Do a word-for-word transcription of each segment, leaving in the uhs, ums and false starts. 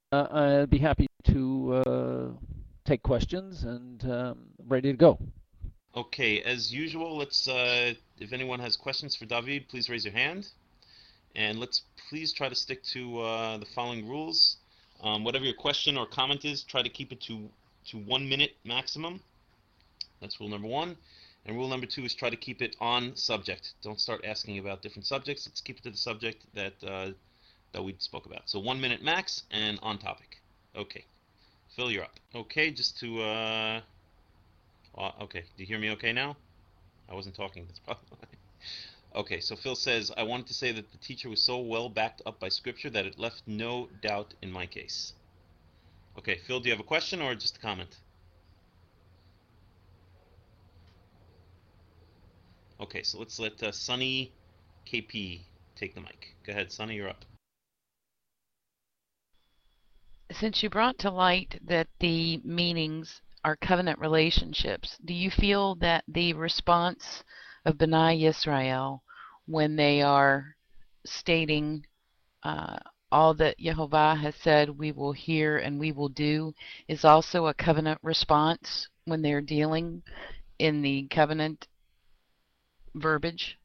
uh, I'd be happy to uh, take questions and um, ready to go. Okay, as usual, let's. Uh, if anyone has questions for David, please raise your hand, and let's please try to stick to uh, the following rules. Um, whatever your question or comment is, try to keep it to to one minute maximum. That's rule number one. And rule number two is try to keep it on subject. Don't start asking about different subjects. Let's keep it to the subject that uh, that we spoke about. So one minute max and on topic. Okay, Phil, you're up. Okay, just to uh, uh, okay, do you hear me okay now? I wasn't talking. That's probably why. Okay, so Phil says, I wanted to say that the teacher was so well backed up by scripture that it left no doubt in my case. Okay, Phil, do you have a question or just a comment? Okay, so let's let uh, Sunny K P take the mic. Go ahead, Sunny, you're up. Since you brought to light that the meanings are covenant relationships, do you feel that the response of B'nai Yisrael when they are stating uh, all that Yehovah has said we will hear and we will do is also a covenant response when they're dealing in the covenant verbiage?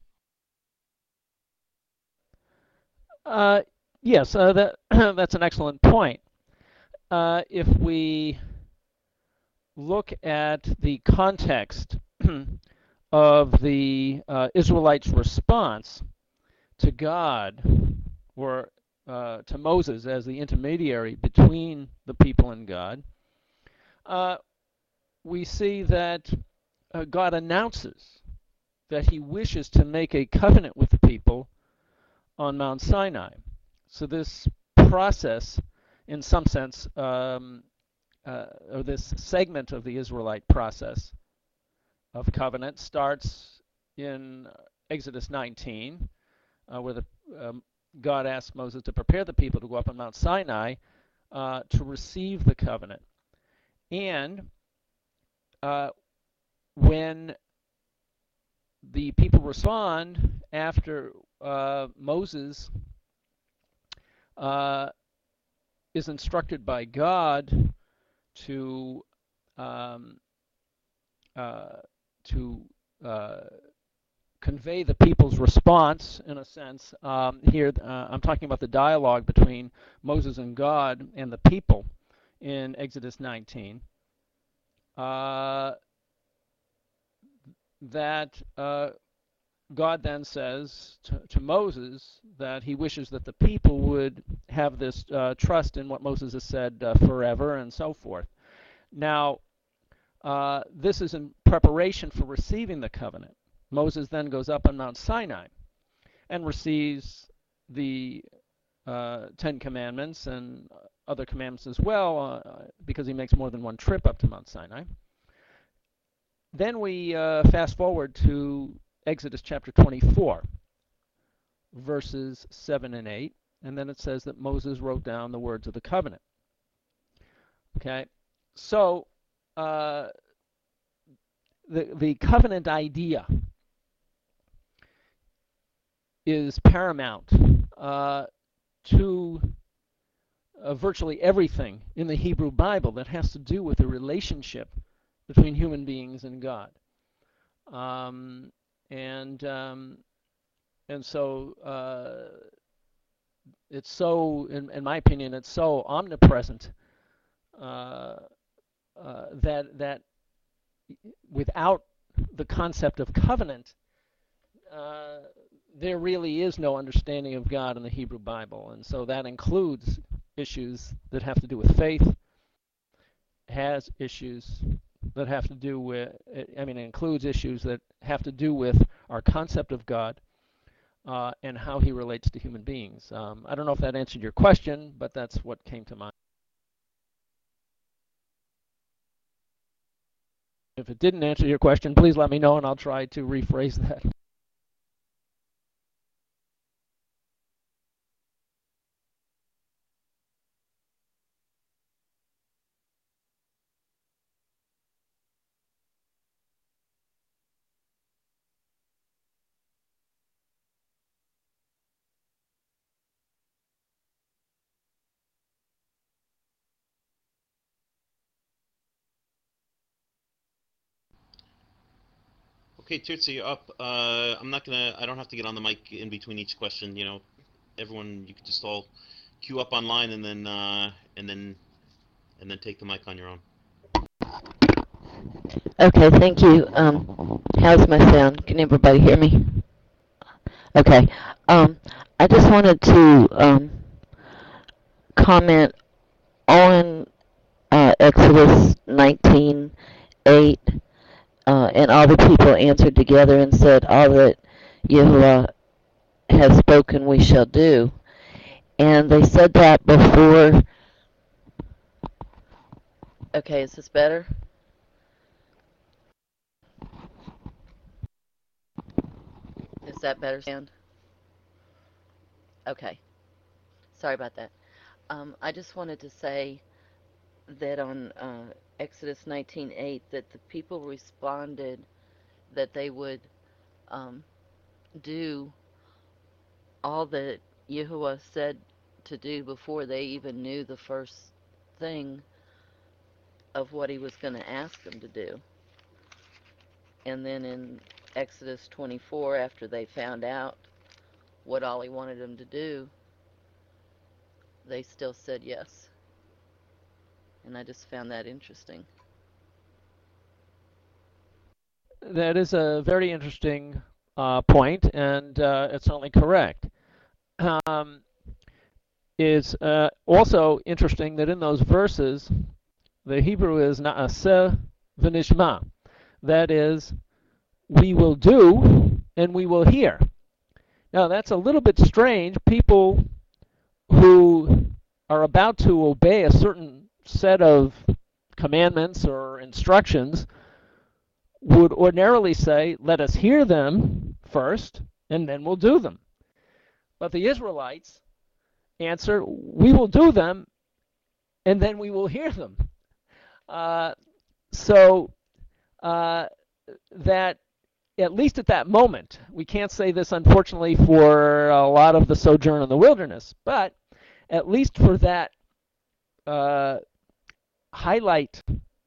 Uh, yes, uh, that that's an excellent point. Uh, if we look at the context of the uh, Israelites' response to God, or uh, to Moses as the intermediary between the people and God, uh, we see that uh, God announces that he wishes to make a covenant with the people on Mount Sinai. So this process, in some sense, um, uh, or this segment of the Israelite process of covenant starts in Exodus nineteen, uh, where the, um, God asks Moses to prepare the people to go up on Mount Sinai uh, to receive the covenant. And uh, when the people respond after uh, Moses uh, is instructed by God to um, uh, to uh, convey the people's response, in a sense. Um, here, uh, I'm talking about the dialogue between Moses and God and the people in Exodus nineteen. Uh, that uh, God then says to, to Moses that he wishes that the people would have this uh, trust in what Moses has said uh, forever and so forth. Now, uh, this is in preparation for receiving the covenant. Moses then goes up on Mount Sinai and receives the uh, Ten Commandments and other commandments as well, uh, because he makes more than one trip up to Mount Sinai. Then we uh, fast forward to Exodus chapter twenty-four, verses seven and eight, and then it says that Moses wrote down the words of the covenant. Okay, so uh, the the covenant idea is paramount uh, to uh, virtually everything in the Hebrew Bible that has to do with the relationship between human beings and God. Um, and um, and so uh, it's so, in, in my opinion, it's so omnipresent uh, uh, that that without the concept of covenant, uh, there really is no understanding of God in the Hebrew Bible, and so that includes issues that have to do with faith, has issues that have to do with, I mean, it includes issues that have to do with our concept of God uh, and how he relates to human beings. Um, I don't know if that answered your question, but that's what came to mind. If it didn't answer your question, please let me know and I'll try to rephrase that. Okay, Tirtzi, you're up. Uh, I'm not gonna. I don't have to get on the mic in between each question. You know, everyone, you could just all queue up online and then uh, and then and then take the mic on your own. Okay, thank you. Um, how's my sound? Can everybody hear me? Okay. Um, I just wanted to um, comment on uh, Exodus nineteen eight, uh, and all the people answered together and said, "All that Yahuwah has spoken, we shall do." And they said that before. Okay, is this better? Is that better sound? Okay. Sorry about that. Um, I just wanted to say that on uh, Exodus nineteen eight, that the people responded that they would um, do all that Yahuwah said to do before they even knew the first thing of what he was going to ask them to do. And then in Exodus twenty-four, after they found out what all he wanted them to do, they still said yes. And I just found that interesting. That is a very interesting uh, point, and uh, it's certainly correct. Um, it's uh, also interesting that in those verses, the Hebrew is na'aseh v'nishma. That is, we will do and we will hear. Now, that's a little bit strange. People who are about to obey a certain set of commandments or instructions would ordinarily say, let us hear them first, and then we'll do them. But the Israelites answer, we will do them, and then we will hear them. Uh, so uh, that, at least at that moment, we can't say this, unfortunately, for a lot of the sojourn in the wilderness, but at least for that uh, highlight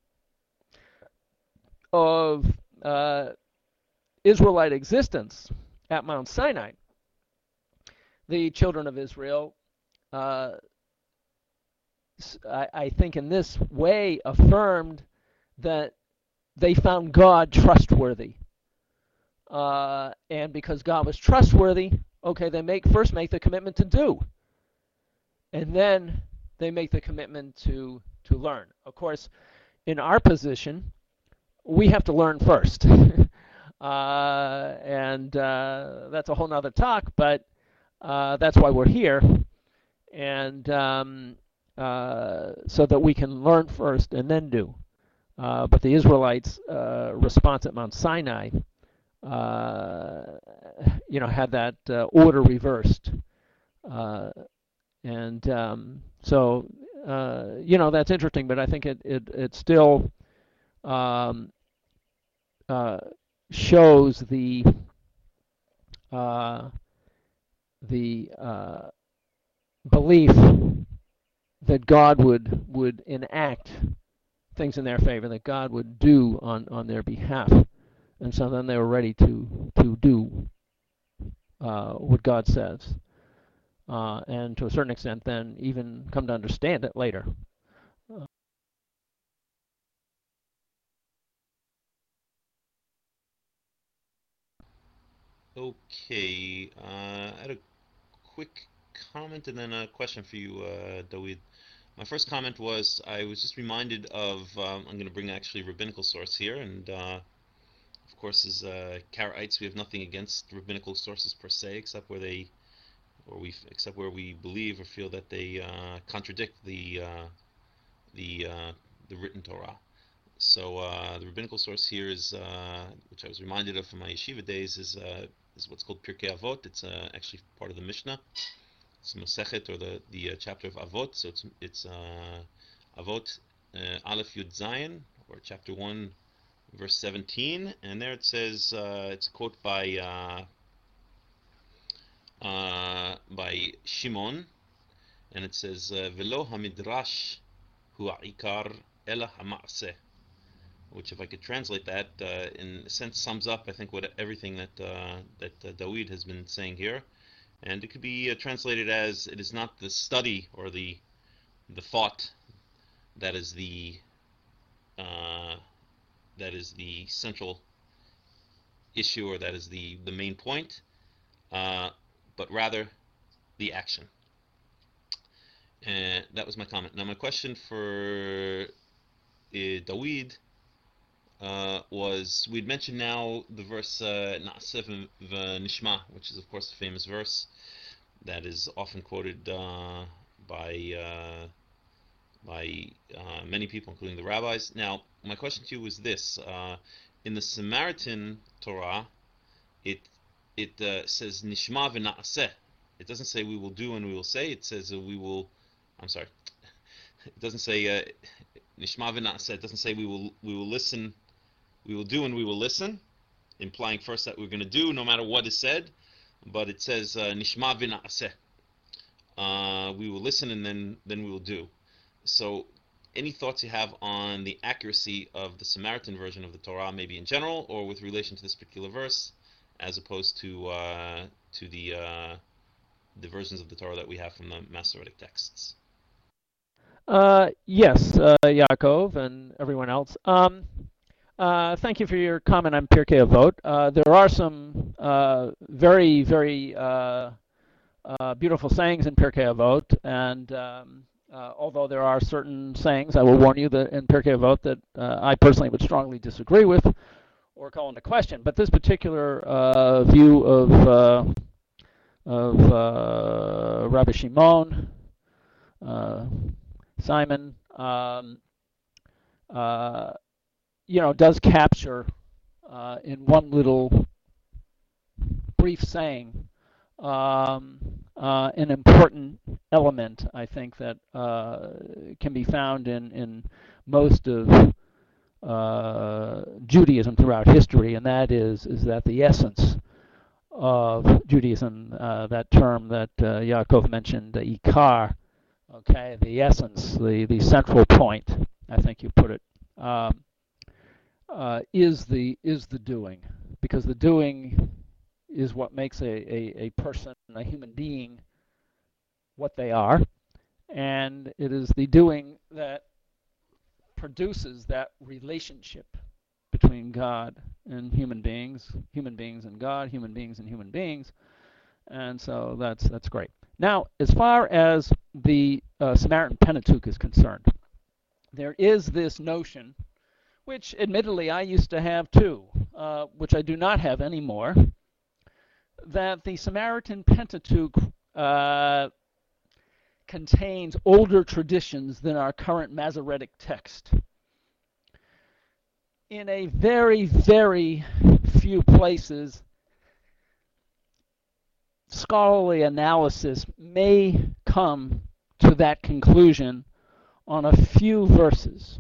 of uh, Israelite existence at Mount Sinai, the children of Israel, uh, I, I think in this way affirmed that they found God trustworthy. Uh, and because God was trustworthy, okay, they make first make the commitment to do. And then they make the commitment to, to learn. Of course, in our position, we have to learn first. uh, and uh, that's a whole nother talk, but uh, that's why we're here. And um, uh, so that we can learn first and then do. Uh, but the Israelites' uh, response at Mount Sinai, uh, you know, had that uh, order reversed. Uh, and um, so, uh, you know, that's interesting, but I think it, it, it still um, uh, shows the uh, the uh, belief that God would would enact things in their favor, that God would do on, on their behalf, and so then they were ready to to do uh, what God says, uh, and to a certain extent, then even come to understand it later. Uh, Okay, uh, I had a quick comment and then a question for you, uh, David. My first comment was I was just reminded of um, I'm going to bring actually a rabbinical source here, and uh, of course, as uh, Karaites, we have nothing against rabbinical sources per se, except where they, or we, except where we believe or feel that they uh, contradict the uh, the uh, the written Torah. So uh, the rabbinical source here is, uh, which I was reminded of from my yeshiva days, is uh, is what's called Pirkei Avot. It's uh, actually part of the Mishnah. It's Masechet, or the the uh, chapter of Avot. So it's it's uh, Avot uh, Aleph Yud Zayin, or chapter one, verse seventeen, and there it says uh, it's a quote by uh, uh, by Shimon, and it says Velo hamidrash hu ha'ikar ela ha'ma'aseh. which, if I could translate that, uh, in a sense sums up, I think, what everything that uh, that uh, Dawid has been saying here. And it could be uh, translated as, it is not the study or the the thought that is the uh, that is the central issue, or that is the the main point, uh, but rather the action. And that was my comment. Now, my question for uh, Dawid uh, was, we'd mentioned now the verse Na'aseh v'nishma, which is, of course, a famous verse that is often quoted uh, by uh, by uh, many people, including the rabbis. Now, my question to you was this: uh, in the Samaritan Torah, it it uh, says nishma v'na'aseh. It doesn't say we will do and we will say. It says uh, we will. I'm sorry. It doesn't say uh, nishma v'na'aseh. It doesn't say we will we will listen. We will do and we will listen, implying first that we're going to do no matter what is said. But it says nishma v'na'aseh. Uh, we will listen and then then we will do. So, any thoughts you have on the accuracy of the Samaritan version of the Torah, maybe in general, or with relation to this particular verse, as opposed to uh, to the uh, the versions of the Torah that we have from the Masoretic texts? Uh, yes, uh, Yaakov and everyone else. Um, uh, thank you for your comment on Pirkei Avot. Uh, there are some uh, very, very uh, uh, beautiful sayings in Pirkei Avot, and um, uh, although there are certain sayings, I will warn you that in Pirkei Avot that uh, I personally would strongly disagree with or call into question. But this particular uh, view of uh, of uh, Rabbi Shimon, uh, Simon, um, uh, you know, does capture uh, in one little brief saying um, uh, an important element, I think, that uh, can be found in, in most of uh, Judaism throughout history, and that is is that the essence of Judaism, uh, that term that uh, Yaakov mentioned, the ikar, okay, the essence, the, the central point, I think you put it, um, uh, is the is the doing, because the doing is what makes a, a, a person, a human being, what they are, and it is the doing that produces that relationship between God and human beings, human beings and God, human beings and human beings, and so that's that's great. Now, as far as the uh, Samaritan Pentateuch is concerned, there is this notion, which admittedly I used to have too, uh, which I do not have anymore, that the Samaritan Pentateuch uh, contains older traditions than our current Masoretic text. In a very, very few places, scholarly analysis may come to that conclusion on a few verses.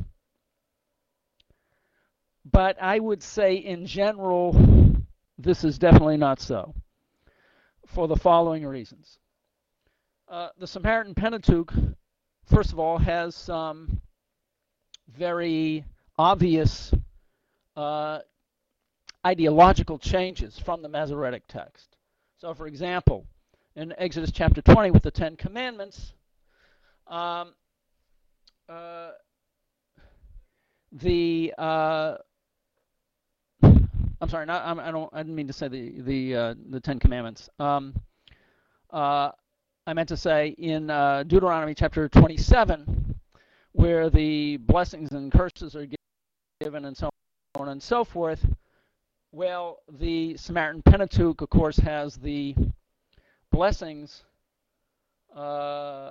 But I would say in general, this is definitely not so, for the following reasons. Uh, the Samaritan Pentateuch, first of all, has some very obvious uh, ideological changes from the Masoretic text. So, for example, in Exodus chapter twenty with the Ten Commandments, um, uh, the uh, I'm sorry, not, I'm, I don't I didn't mean to say the the uh, the Ten Commandments. Um, uh, I meant to say in uh, Deuteronomy chapter twenty-seven, where the blessings and curses are given and so on and so forth. Well, the Samaritan Pentateuch, of course, has the blessings. Uh,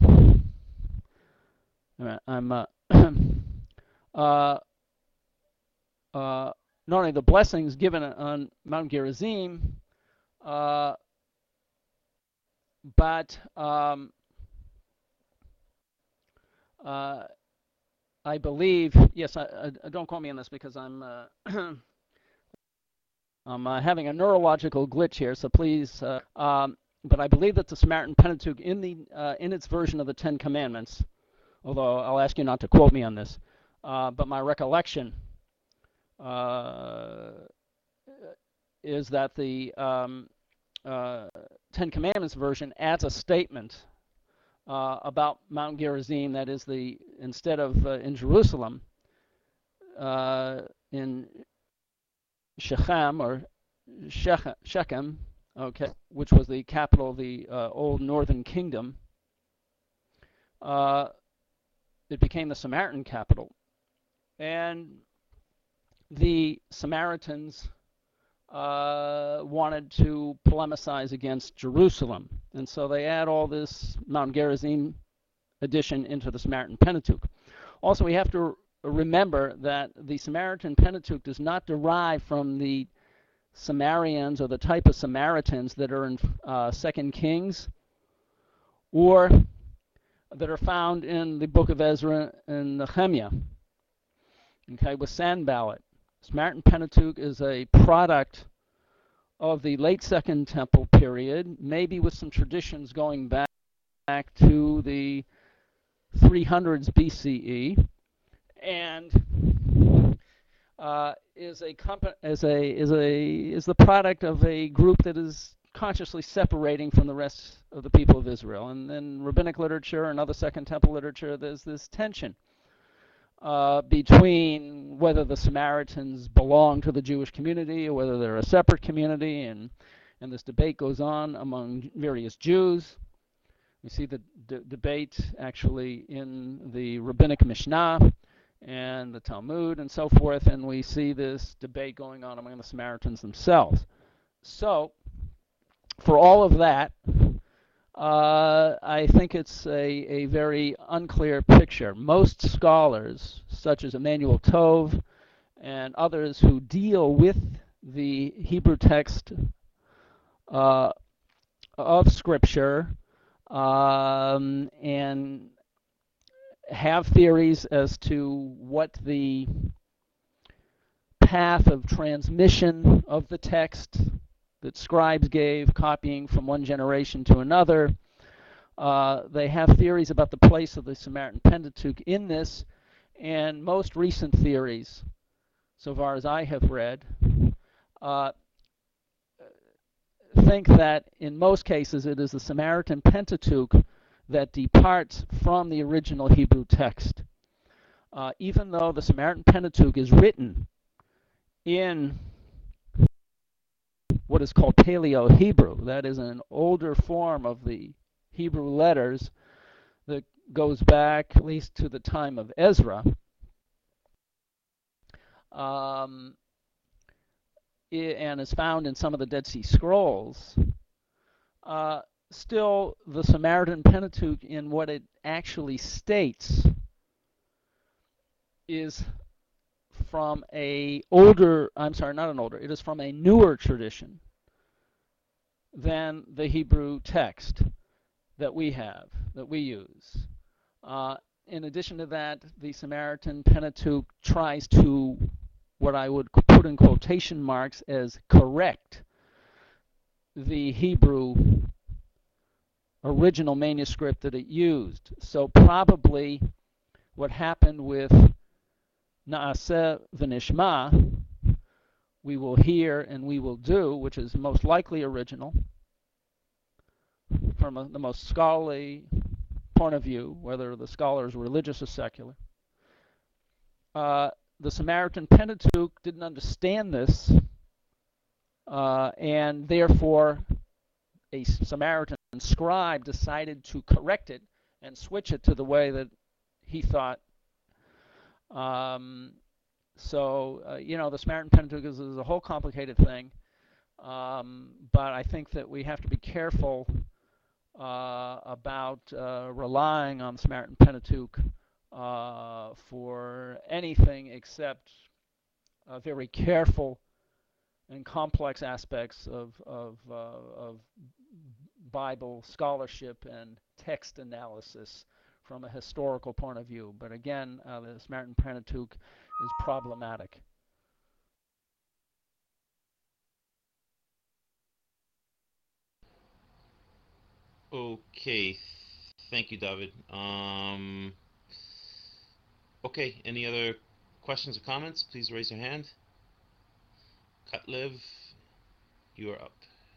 I'm uh, uh, uh, not only the blessings given on Mount Gerizim, uh, but um, uh, I believe, yes, I, I, don't quote me on this because I'm uh, I'm uh, having a neurological glitch here, so please. Uh, um, but I believe that the Samaritan Pentateuch, in the uh, in its version of the Ten Commandments, although I'll ask you not to quote me on this, uh, but my recollection uh, is that the um, uh, Ten Commandments version adds a statement uh, about Mount Gerizim, that is, the instead of uh, in Jerusalem, uh, in Shechem or Shechem, Shechem, okay, which was the capital of the uh, old northern kingdom, uh, it became the Samaritan capital. And the Samaritans uh, wanted to polemicize against Jerusalem. And so they add all this Mount Gerizim addition into the Samaritan Pentateuch. Also, we have to remember that the Samaritan Pentateuch does not derive from the Samaritans or the type of Samaritans that are in uh, Second Kings or that are found in the book of Ezra and Nehemiah, okay, with Sanballat. Samaritan Pentateuch is a product of the late Second Temple period, maybe with some traditions going back, back to the three hundreds B C E, and uh, is a compa- is a is a is the product of a group that is consciously separating from the rest of the people of Israel. And in rabbinic literature and other Second Temple literature, there's this tension uh, between whether the Samaritans belong to the Jewish community or whether they're a separate community, and and this debate goes on among various Jews. We see the d- debate actually in the rabbinic Mishnah and the Talmud and so forth, and we see this debate going on among the Samaritans themselves. So, for all of that, uh, I think it's a, a very unclear picture. Most scholars, such as Emmanuel Tov and others who deal with the Hebrew text uh, of Scripture um, and have theories as to what the path of transmission of the text that scribes gave, copying from one generation to another. Uh, they have theories about the place of the Samaritan Pentateuch in this, and most recent theories, so far as I have read, uh, think that in most cases it is the Samaritan Pentateuch that departs from the original Hebrew text. Uh, even though the Samaritan Pentateuch is written in what is called Paleo-Hebrew, that is an older form of the Hebrew letters that goes back at least to the time of Ezra, um, and is found in some of the Dead Sea Scrolls. Uh, still, the Samaritan Pentateuch, in what it actually states, is from a older, I'm sorry, not an older, it is from a newer tradition than the Hebrew text that we have, that we use. Uh, in addition to that, the Samaritan Pentateuch tries to, what I would put in quotation marks as correct, the Hebrew original manuscript that it used. So probably what happened with Naaseh v'nishma, we will hear and we will do, which is most likely original from a, the most scholarly point of view, whether the scholar is religious or secular. Uh, the Samaritan Pentateuch didn't understand this, uh, and therefore a Samaritan scribe decided to correct it and switch it to the way that he thought. Um, so, uh, you know, the Samaritan Pentateuch is, is a whole complicated thing, um, but I think that we have to be careful uh, about uh, relying on the Samaritan Pentateuch uh, for anything except uh, very careful and complex aspects of, of, uh, of Bible scholarship and text analysis from a historical point of view. But again, uh, the Samaritan Pentateuch is problematic. Okay, thank you, David. Um, okay, any other questions or comments? Please raise your hand. Kotlev, you are up.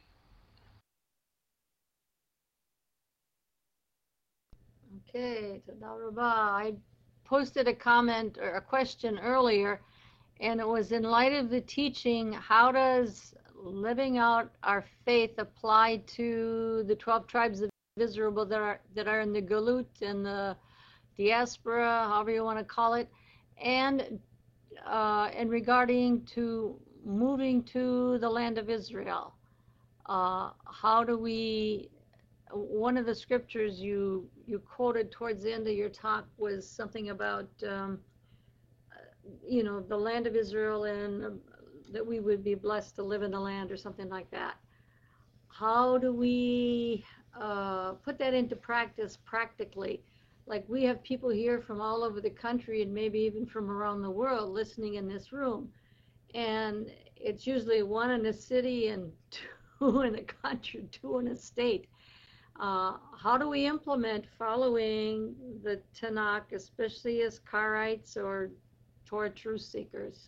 Okay, Toda Rabah. I posted a comment or a question earlier, and it was in light of the teaching, how does living out our faith apply to the twelve tribes of Israel that are that are in the Galut and the diaspora, however you want to call it, and uh, and regarding to moving to the land of Israel? Uh, how do we one of the scriptures you you quoted towards the end of your talk was something about um, you know the land of Israel and um, that we would be blessed to live in the land or something like that. How do we uh, put that into practice practically? Like we have people here from all over the country and maybe even from around the world listening in this room, and it's usually one in a city and two in a country, two in a state. Uh, how do we implement following the Tanakh, especially as Karaites or Torah truth seekers?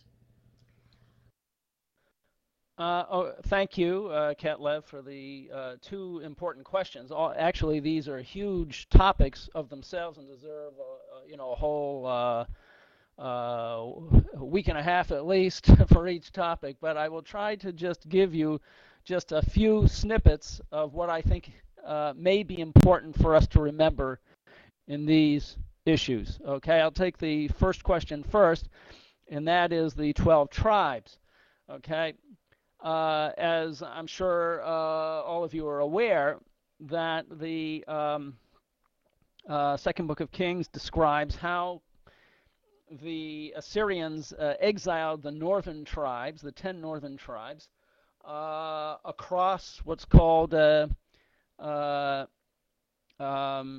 Uh, oh, thank you, uh, Ketlev, for the uh, two important questions. All, actually, these are huge topics of themselves and deserve, a, a, you know, a whole uh, uh, week and a half at least for each topic. But I will try to just give you just a few snippets of what I think uh, may be important for us to remember in these issues. Okay, I'll take the first question first, and that is the twelve tribes. Okay. Uh, as I'm sure uh, all of you are aware, that the um, uh, second book of Kings describes how the Assyrians uh, exiled the northern tribes, the ten northern tribes, uh, across what's called uh, uh, um,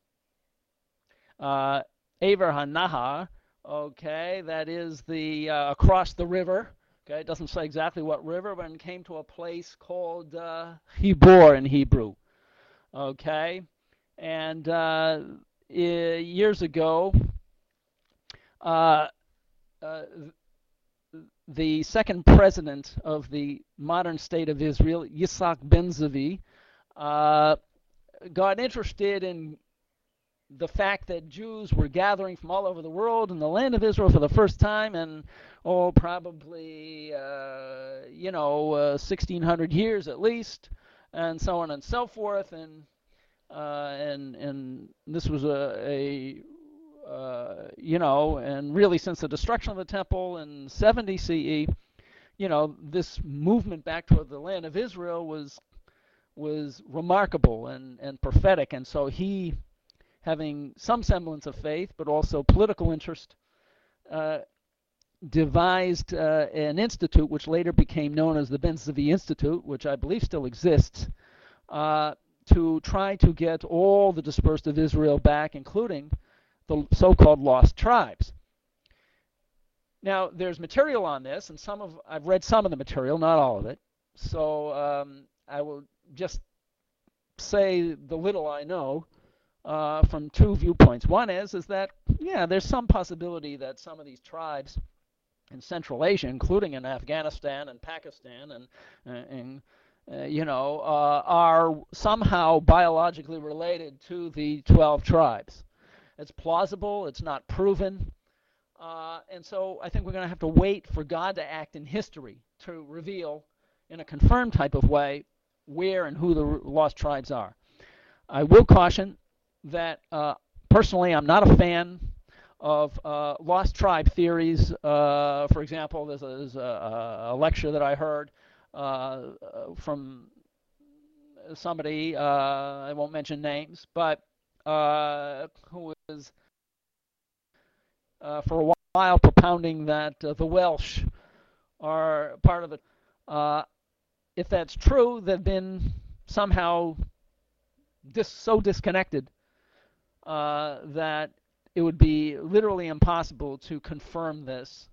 uh, Aver HaNahar, okay, that is the uh, across the river. Okay, it doesn't say exactly what river, but it came to a place called uh, Hebor in Hebrew. Okay, and uh, years ago, uh, uh, the second president of the modern state of Israel, Yitzhak Ben Zvi, uh, got interested in the fact that Jews were gathering from all over the world in the land of Israel for the first time in, oh, probably, uh, you know, uh, sixteen hundred years at least, and so on and so forth. And uh, and and this was a, a uh, you know, and really since the destruction of the temple in seventy C E, you know, this movement back toward the land of Israel was was remarkable and, and prophetic. And so he, having some semblance of faith, but also political interest, uh, devised uh, an institute which later became known as the Ben Zvi Institute, which I believe still exists, uh, to try to get all the dispersed of Israel back, including the so-called lost tribes. Now, there's material on this, and some of I've read some of the material, not all of it. So um, I will just say the little I know. Uh, from two viewpoints. One is is that, yeah, there's some possibility that some of these tribes in Central Asia, including in Afghanistan and Pakistan, and, and uh, you know, uh, are somehow biologically related to the twelve tribes. It's plausible. It's not proven. Uh, and so I think we're going to have to wait for God to act in history to reveal in a confirmed type of way where and who the lost tribes are. I will caution that uh, personally I'm not a fan of uh, lost tribe theories. Uh, for example, there's a, there's a, a lecture that I heard uh, from somebody, uh, I won't mention names, but uh, who was uh, for a while propounding that uh, the Welsh are part of it. Uh, if that's true, they've been somehow dis- so disconnected Uh, that it would be literally impossible to confirm this,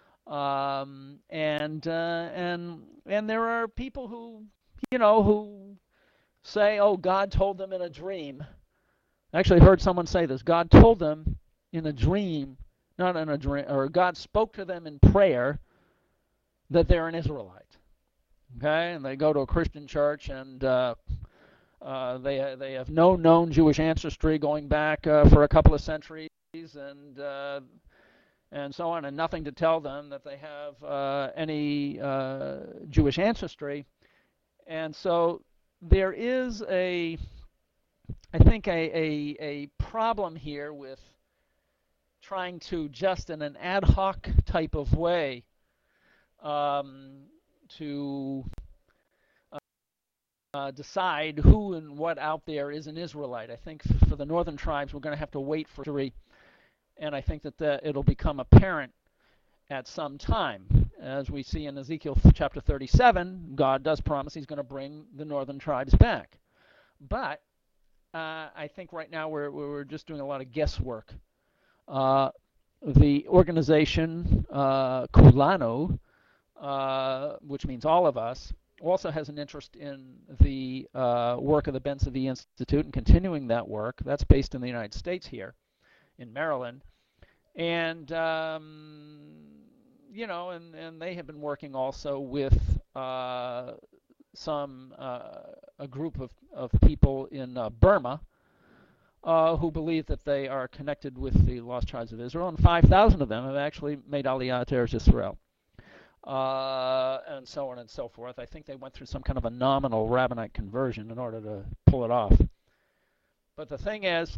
um, and uh, and and there are people who, you know, who say, "Oh, God told them in a dream." I actually heard someone say this: God told them in a dream, not in a dream, or God spoke to them in prayer that they're an Israelite. Okay, and they go to a Christian church, and uh, uh, they they have no known Jewish ancestry going back uh, for a couple of centuries, and uh, and so on, and nothing to tell them that they have uh, any uh, Jewish ancestry. And so there is a, I think, a, a, a problem here with trying to just in an ad hoc type of way um, to uh, uh, decide who and what out there is an Israelite. I think for the northern tribes, we're going to have to wait for three. And I think that the, it'll become apparent at some time. As we see in Ezekiel chapter thirty-seven, God does promise he's going to bring the northern tribes back. But uh, I think right now we're, we're just doing a lot of guesswork. Uh, the organization, uh, Kulanu, uh, which means all of us, also has an interest in the uh, work of the Ben Tzvi Institute and continuing that work. That's based in the United States here in Maryland. And, um, you know, and, and they have been working also with uh, some, uh, a group of, of people in uh, Burma uh, who believe that they are connected with the Lost Tribes of Israel, and five thousand of them have actually made Aliyah to Eretz Yisrael, uh, and so on and so forth. I think they went through some kind of a nominal rabbinite conversion in order to pull it off. But the thing is,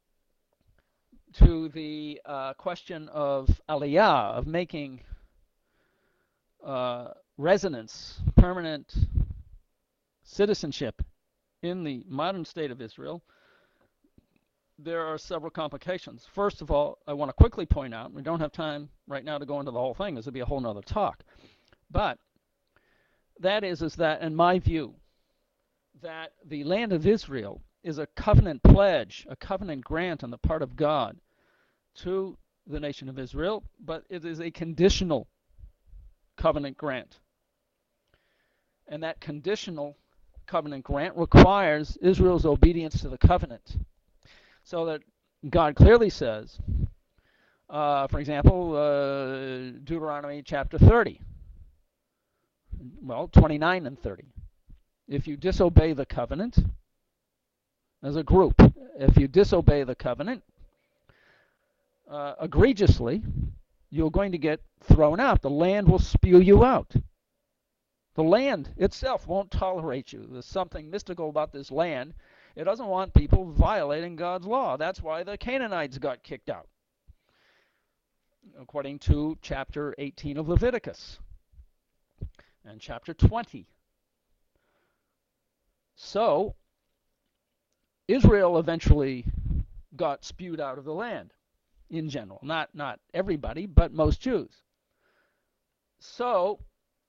to the uh, question of Aliyah, of making uh, residence, permanent citizenship in the modern state of Israel, there are several complications. First of all, I want to quickly point out, we don't have time right now to go into the whole thing, this would be a whole nother talk, but that is, is that, in my view, that the land of Israel is a covenant pledge, a covenant grant on the part of God to the nation of Israel, but it is a conditional covenant grant. And that conditional covenant grant requires Israel's obedience to the covenant. So that God clearly says, uh, for example, uh, Deuteronomy chapter thirty, well, twenty-nine and thirty. If you disobey the covenant, as a group, if you disobey the covenant uh, egregiously, you're going to get thrown out. The land will spew you out. The land itself won't tolerate you. There's something mystical about this land. It doesn't want people violating God's law. That's why the Canaanites got kicked out, according to chapter eighteen of Leviticus and chapter twenty. So, Israel eventually got spewed out of the land in general. Not, not everybody, but most Jews. So,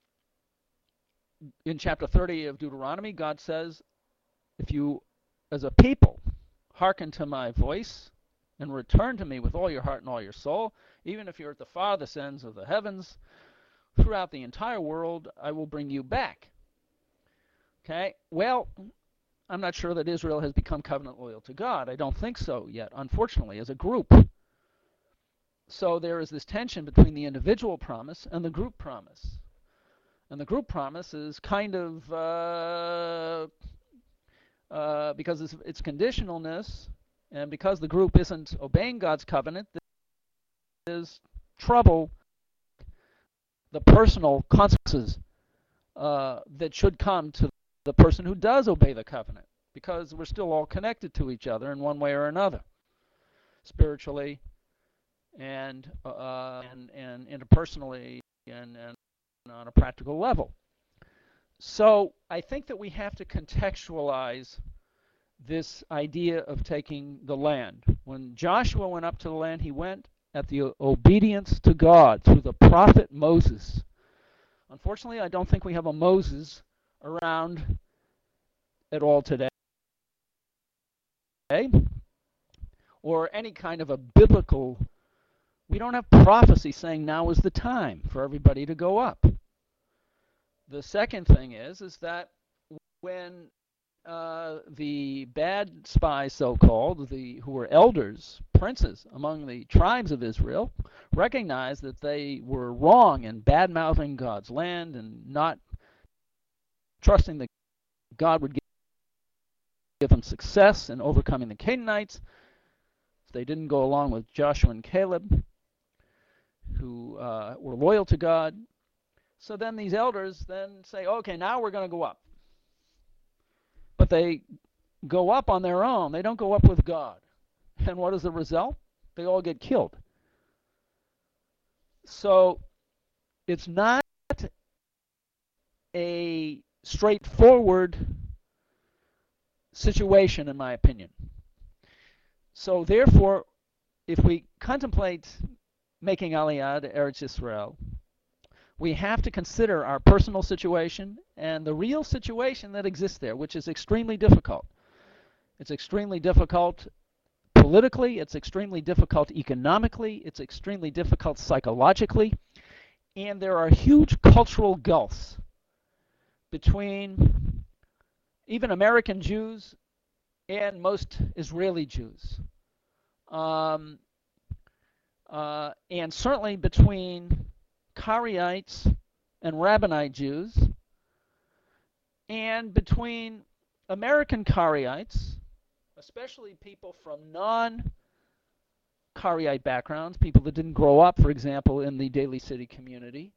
in chapter thirty of Deuteronomy, God says, if you, as a people, hearken to my voice and return to me with all your heart and all your soul, even if you're at the farthest ends of the heavens, throughout the entire world, I will bring you back. Okay? Well, I'm not sure that Israel has become covenant loyal to God. I don't think so yet, unfortunately, as a group. So there is this tension between the individual promise and the group promise. And the group promise is kind of, uh, uh, because it's, it's conditionalness, and because the group isn't obeying God's covenant, there's trouble, the personal consequences uh, that should come to the person who does obey the covenant, because we're still all connected to each other in one way or another, spiritually and uh, and, and interpersonally and, and on a practical level. So I think that we have to contextualize this idea of taking the land. When Joshua went up to the land, he went at the obedience to God through the prophet Moses. Unfortunately, I don't think we have a Moses around at all today, or any kind of a biblical, we don't have prophecy saying now is the time for everybody to go up. The second thing is, is that when uh, the bad spies, so-called, the who were elders, princes among the tribes of Israel, recognized that they were wrong in bad-mouthing God's land and not trusting that God would give them success in overcoming the Canaanites. They didn't go along with Joshua and Caleb, who uh, were loyal to God. So then these elders then say, okay, now we're going to go up. But they go up on their own. They don't go up with God. And what is the result? They all get killed. So it's not a straightforward situation, in my opinion. So therefore, if we contemplate making Aliyah to Eretz Yisrael, we have to consider our personal situation and the real situation that exists there, which is extremely difficult. It's extremely difficult politically, it's extremely difficult economically, it's extremely difficult psychologically, and there are huge cultural gulfs between even American Jews and most Israeli Jews. Um, uh, and certainly between Karaites and Rabbinite Jews, and between American Karaites, especially people from non-Karaite backgrounds, people that didn't grow up, for example, in the Daly City community,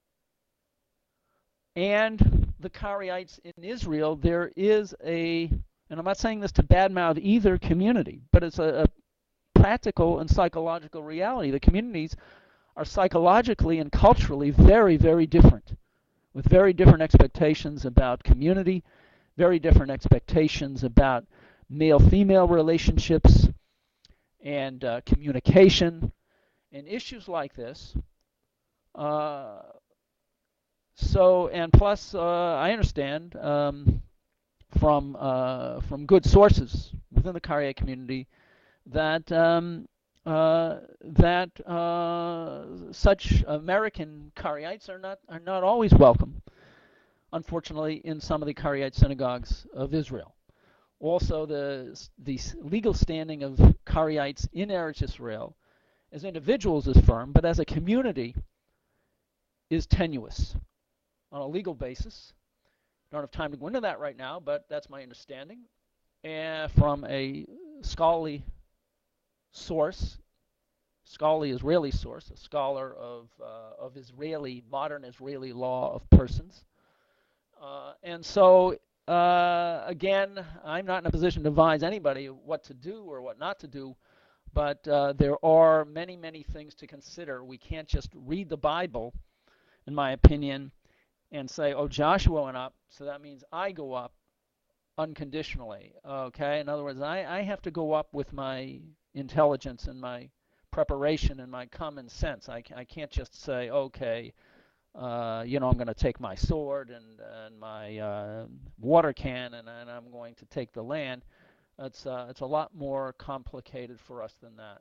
and the Karaites in Israel. There is a, and I'm not saying this to badmouth either community, but it's a, a practical and psychological reality. The communities are psychologically and culturally very, very different, with very different expectations about community, very different expectations about male-female relationships and uh, communication and issues like this. Uh, so, and plus, uh, I understand um, from uh, from good sources within the Karaite community that um, uh, that uh, such American Karaites are not are not always welcome, unfortunately, in some of the Karaite synagogues of Israel. Also, the the legal standing of Karaites in Eretz Yisrael as individuals is firm, but as a community is tenuous on a legal basis. I don't have time to go into that right now, but that's my understanding. And from a scholarly source, scholarly Israeli source, a scholar of uh, of Israeli, modern Israeli law of persons. Uh, and so, uh, again, I'm not in a position to advise anybody what to do or what not to do, but uh, there are many, many things to consider. We can't just read the Bible, in my opinion, and say, oh, Joshua went up, so that means I go up unconditionally. Okay? In other words, I, I have to go up with my intelligence and my preparation and my common sense. I, I can't just say, okay, Uh, you know, I'm going to take my sword and, and my uh, water can and, and I'm going to take the land. It's, uh, it's a lot more complicated for us than that.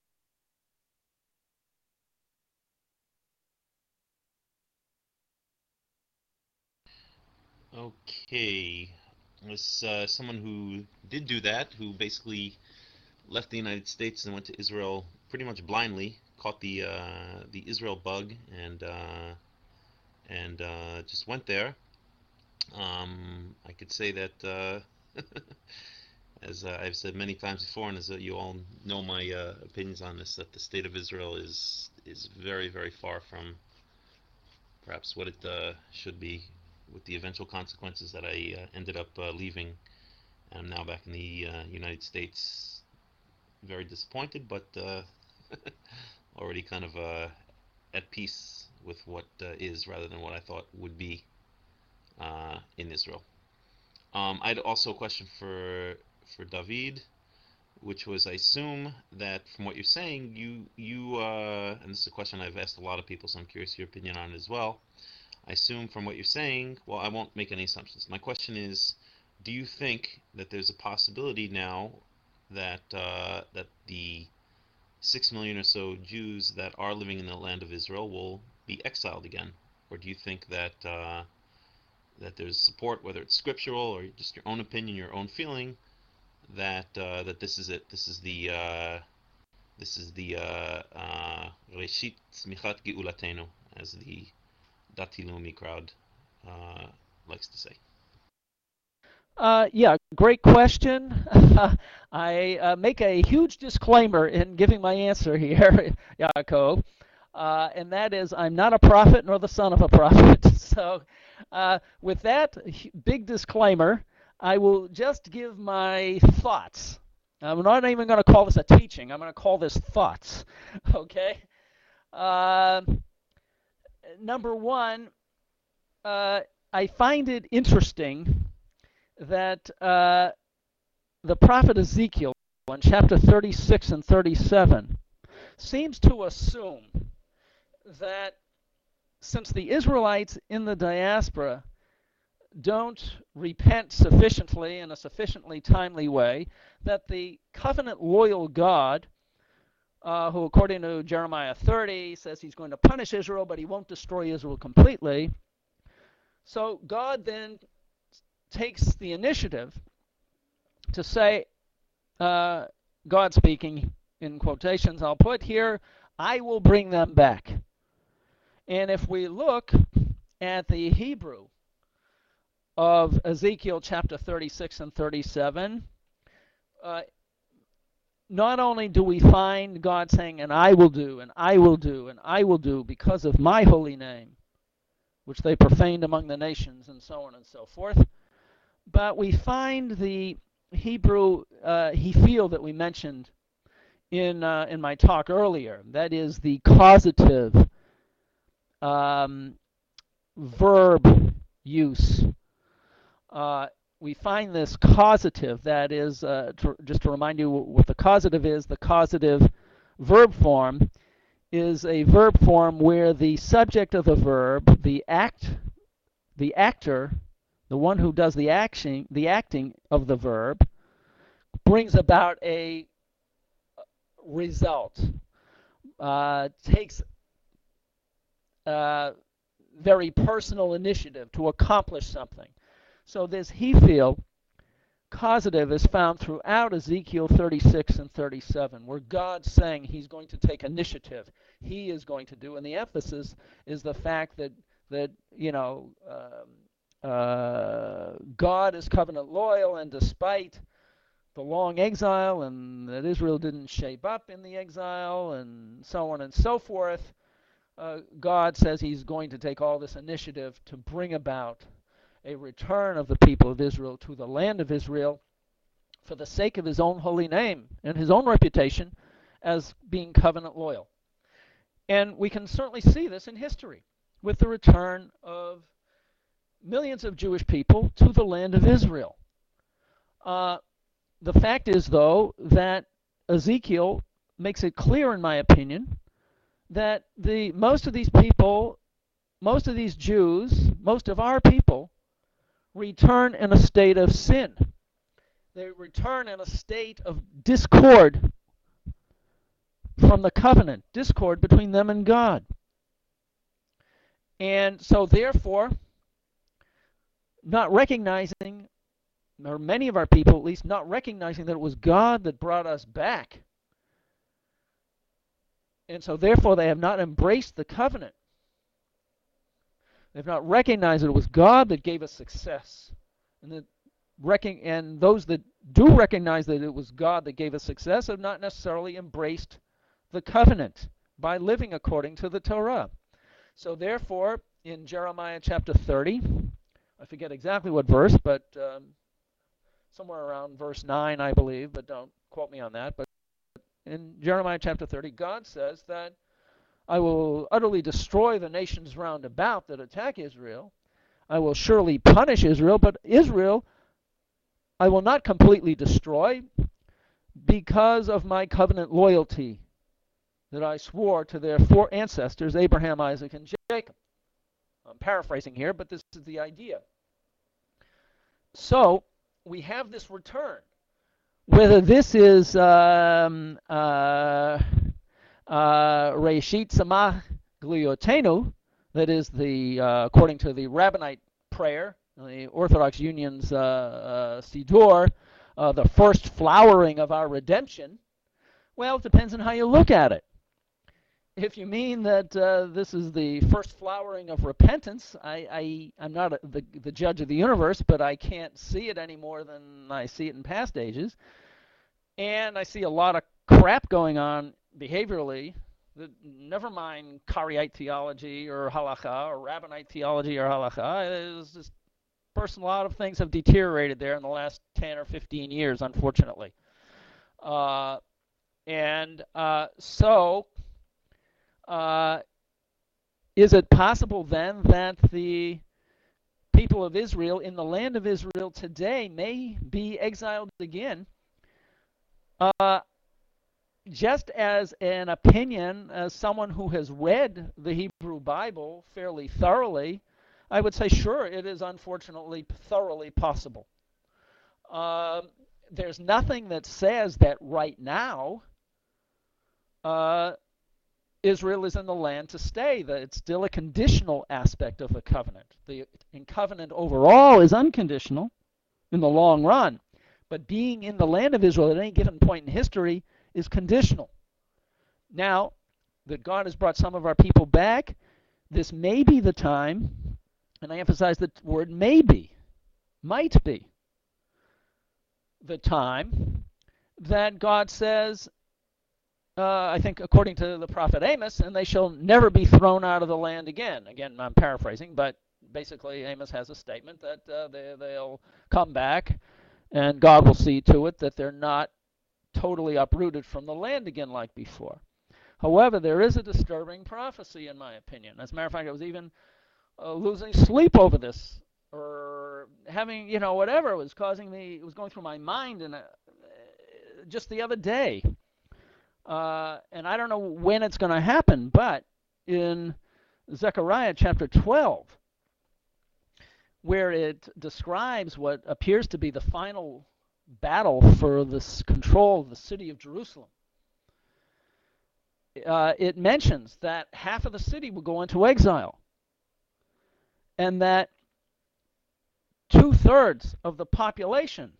Okay. As uh, someone who did do that, who basically left the United States and went to Israel pretty much blindly, caught the uh, the Israel bug, and uh, and uh, just went there. Um, I could say that, uh, as uh, I've said many times before, and as uh, you all know my uh, opinions on this, that the state of Israel is is very, very far from perhaps what it uh, should be, with the eventual consequences that I uh, ended up uh, leaving. I'm now back in the uh, United States, very disappointed, but uh, already kind of uh, at peace with what uh, is rather than what I thought would be uh, in Israel. Um, I had also a question for for David, which was, I assume that from what you're saying, you you uh, and this is a question I've asked a lot of people, so I'm curious your opinion on it as well. I assume from what you're saying, well, I won't make any assumptions. My question is, do you think that there's a possibility now that uh, that the six million or so Jews that are living in the land of Israel will be exiled again, or do you think that uh, that there's support, whether it's scriptural or just your own opinion, your own feeling, that uh, that this is it. This is the uh, this is the Reshit Tzmichat Geulatenu, as the Dati Leumi crowd uh, likes to say. Uh, yeah, great question. I uh, make a huge disclaimer in giving my answer here, Yaakov, uh, and that is I'm not a prophet nor the son of a prophet. So uh, with that big disclaimer, I will just give my thoughts. I'm not even going to call this a teaching. I'm going to call this thoughts, okay? Uh, number one, uh, I find it interesting that uh, the prophet Ezekiel in chapter thirty-six and thirty-seven seems to assume that since the Israelites in the diaspora don't repent sufficiently in a sufficiently timely way, that the covenant loyal God, uh, who according to Jeremiah thirty says he's going to punish Israel, but he won't destroy Israel completely. So God then takes the initiative to say, uh, God speaking in quotations, I'll put here, I will bring them back. And if we look at the Hebrew of Ezekiel chapter thirty-six and thirty-seven, uh, not only do we find God saying, and I will do, and I will do, and I will do because of my holy name, which they profaned among the nations, and so on and so forth, but we find the Hebrew uh, Hiphil that we mentioned in uh, in my talk earlier. That is the causative um, verb use. Uh, we find this causative, that is, uh, to, just to remind you what the causative is, the causative verb form is a verb form where the subject of the verb, the act, the actor, the one who does the action, the acting of the verb, brings about a result, uh, takes uh, very personal initiative to accomplish something. So this Hiphil causative is found throughout Ezekiel thirty-six and thirty-seven, where God's saying he's going to take initiative. He is going to do, and the emphasis is the fact that, that you know, um, uh, God is covenant loyal, and despite the long exile, and that Israel didn't shape up in the exile, and so on and so forth, uh, God says he's going to take all this initiative to bring about a return of the people of Israel to the land of Israel for the sake of his own holy name and his own reputation as being covenant loyal. And we can certainly see this in history with the return of millions of Jewish people to the land of Israel. Uh, the fact is, though, that Ezekiel makes it clear, in my opinion, that the most of these people, most of these Jews, most of our people, return in a state of sin. They return in a state of discord from the covenant, discord between them and God. And so therefore, not recognizing, or many of our people at least, not recognizing that it was God that brought us back. And so therefore they have not embraced the covenant. They've not recognized that it was God that gave us success. And, that recon- and those that do recognize that it was God that gave us success have not necessarily embraced the covenant by living according to the Torah. So therefore, in Jeremiah chapter thirty, I forget exactly what verse, but um, somewhere around verse nine, I believe, but don't quote me on that. But in Jeremiah chapter thirty, God says that I will utterly destroy the nations round about that attack Israel. I will surely punish Israel, but Israel I will not completely destroy because of my covenant loyalty that I swore to their four ancestors, Abraham, Isaac, and Jacob. I'm paraphrasing here, but this is the idea. So we have this return. Whether this is um, uh, uh, Reshit Tzemach Geulatenu, that is the uh, according to the Rabbinite prayer the Orthodox Union's uh, uh, Siddur, uh, the first flowering of our redemption, well, it depends on how you look at it. If you mean that uh, this is the first flowering of repentance, I, I, I'm not a, the, the judge of the universe, but I can't see it any more than I see it in past ages. And I see a lot of crap going on behaviorally, that, never mind Karaite theology or halakha or rabbinite theology or halakha. It's just person, a lot of things have deteriorated there in the last ten or fifteen years, unfortunately. Uh, and uh, so... Uh, is it possible then that the people of Israel in the land of Israel today may be exiled again? Uh, just as an opinion, as someone who has read the Hebrew Bible fairly thoroughly, I would say sure, it is unfortunately thoroughly possible. Uh, there's nothing that says that right now uh, Israel is in the land to stay. That it's still a conditional aspect of the covenant. The in covenant overall is unconditional in the long run, but being in the land of Israel at any given point in history is conditional. Now that God has brought some of our people back, this may be the time, and I emphasize the word maybe, might be the time that God says, Uh, I think according to the prophet Amos, and they shall never be thrown out of the land again. Again, I'm paraphrasing, but basically Amos has a statement that uh, they, they'll come back, and God will see to it that they're not totally uprooted from the land again like before. However, there is a disturbing prophecy, in my opinion. As a matter of fact, I was even uh, losing sleep over this, or having, you know, whatever was causing me, it was going through my mind in a, uh, just the other day. Uh, and I don't know when it's going to happen, but in Zechariah chapter twelve, where it describes what appears to be the final battle for this control of the city of Jerusalem, uh, it mentions that half of the city will go into exile, and that two-thirds of the population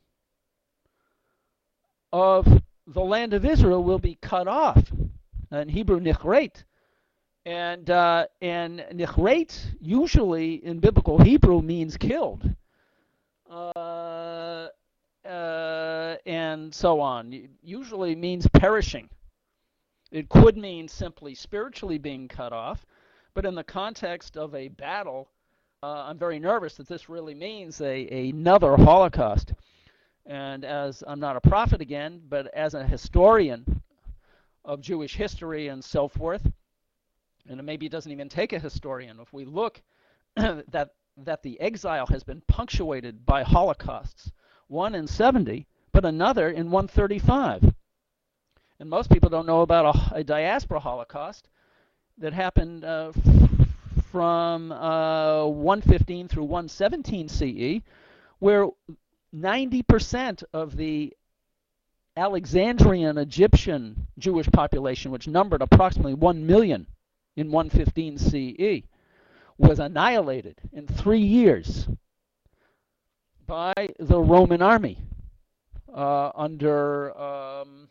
of the land of Israel will be cut off. In Hebrew, nichreit. And, uh, and nichreit usually in biblical Hebrew means killed. Uh, uh, and so on. It usually means perishing. It could mean simply spiritually being cut off, but in the context of a battle, uh, I'm very nervous that this really means a, another Holocaust. And as I'm not a prophet again, but as a historian of Jewish history and so forth, and maybe it doesn't even take a historian, if we look that that the exile has been punctuated by holocausts, one in seventy, but another in one thirty-five. And most people don't know about a, a diaspora holocaust that happened uh, from uh, one fifteen through one seventeen C E, where ninety percent of the Alexandrian Egyptian Jewish population, which numbered approximately one million in one fifteen C E, was annihilated in three years by the Roman army uh, under um,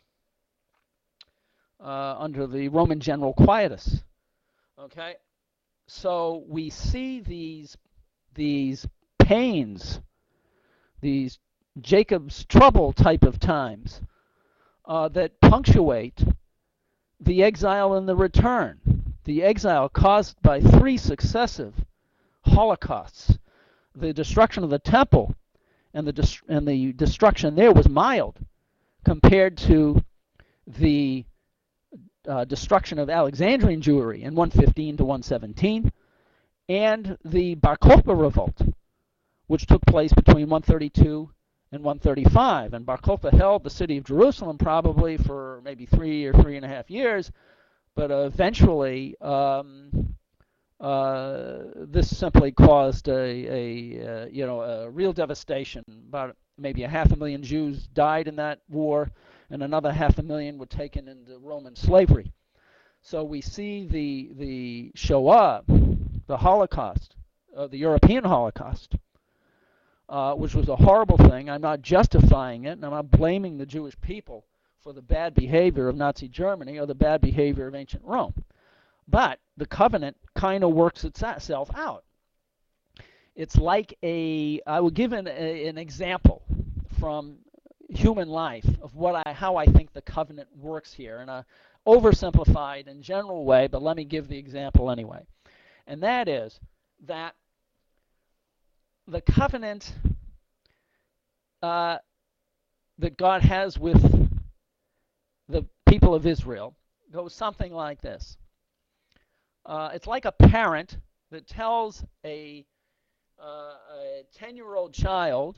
uh, under the Roman general Quietus. Okay, so we see these these pains, these Jacob's trouble type of times uh, that punctuate the exile and the return. The exile caused by three successive holocausts. The destruction of the temple and the dest- and the destruction there was mild compared to the uh, destruction of Alexandrian Jewry in one fifteen to one seventeen, and the Bar Kokhba revolt, which took place between one thirty-two and one thirty-five. And Bar Kokhba held the city of Jerusalem probably for maybe three or three and a half years, but uh, eventually um, uh, this simply caused a, a uh, you know a real devastation. About maybe a half a million Jews died in that war, and another half a million were taken into Roman slavery. So we see the the Shoah, the Holocaust, uh, the European Holocaust, uh, which was a horrible thing. I'm not justifying it, and I'm not blaming the Jewish people for the bad behavior of Nazi Germany or the bad behavior of ancient Rome. But the covenant kind of works itself out. It's like a, I will give an, a, an example from human life of what I, how I think the covenant works here in a oversimplified and general way, but let me give the example anyway. And that is that the covenant uh, that God has with the people of Israel goes something like this. Uh, it's like a parent that tells a uh, a ten-year-old child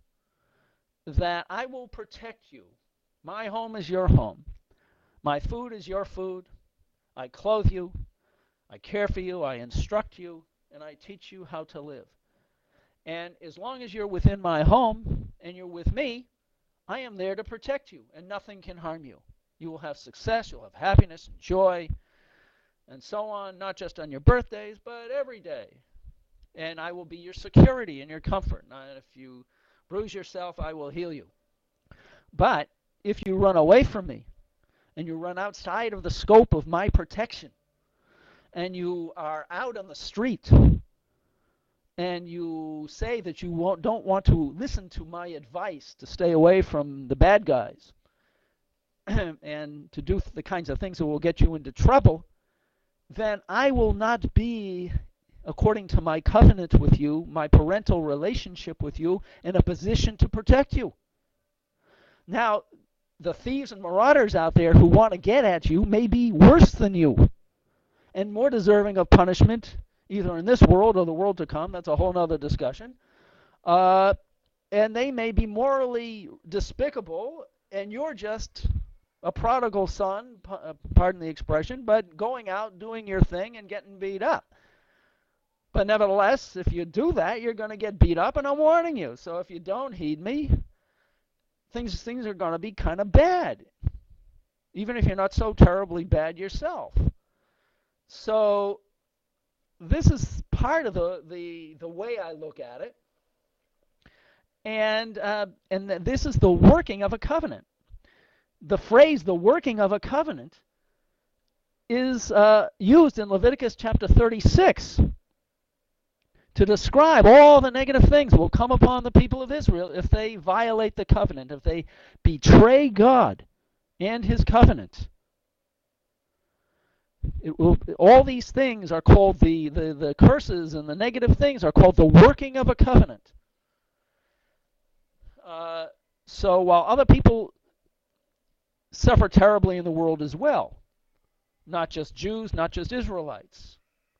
that I will protect you. My home is your home. My food is your food. I clothe you. I care for you. I instruct you. And I teach you how to live. And as long as you're within my home and you're with me, I am there to protect you, and nothing can harm you. You will have success. You'll have happiness and joy and so on, not just on your birthdays, but every day. And I will be your security and your comfort. And if you bruise yourself, I will heal you. But if you run away from me and you run outside of the scope of my protection and you are out on the street and you say that you won't, don't want to listen to my advice to stay away from the bad guys and to do the kinds of things that will get you into trouble, then I will not be, according to my covenant with you, my parental relationship with you, in a position to protect you. Now, the thieves and marauders out there who want to get at you may be worse than you and more deserving of punishment, either in this world or the world to come. That's a whole other discussion. Uh, and they may be morally despicable, and you're just a prodigal son, pardon the expression, but going out, doing your thing, and getting beat up. But nevertheless, if you do that, you're going to get beat up, and I'm warning you. So if you don't heed me, things things are going to be kind of bad, even if you're not so terribly bad yourself. So this is part of the the, the way I look at it, and uh, and th- this is the working of a covenant. The phrase "the working of a covenant" is uh, used in Leviticus chapter thirty-six. To describe all the negative things that will come upon the people of Israel if they violate the covenant, if they betray God and his covenant. It will, all these things are called, the, the, the curses and the negative things are called the working of a covenant. Uh, so while other people suffer terribly in the world as well, not just Jews, not just Israelites,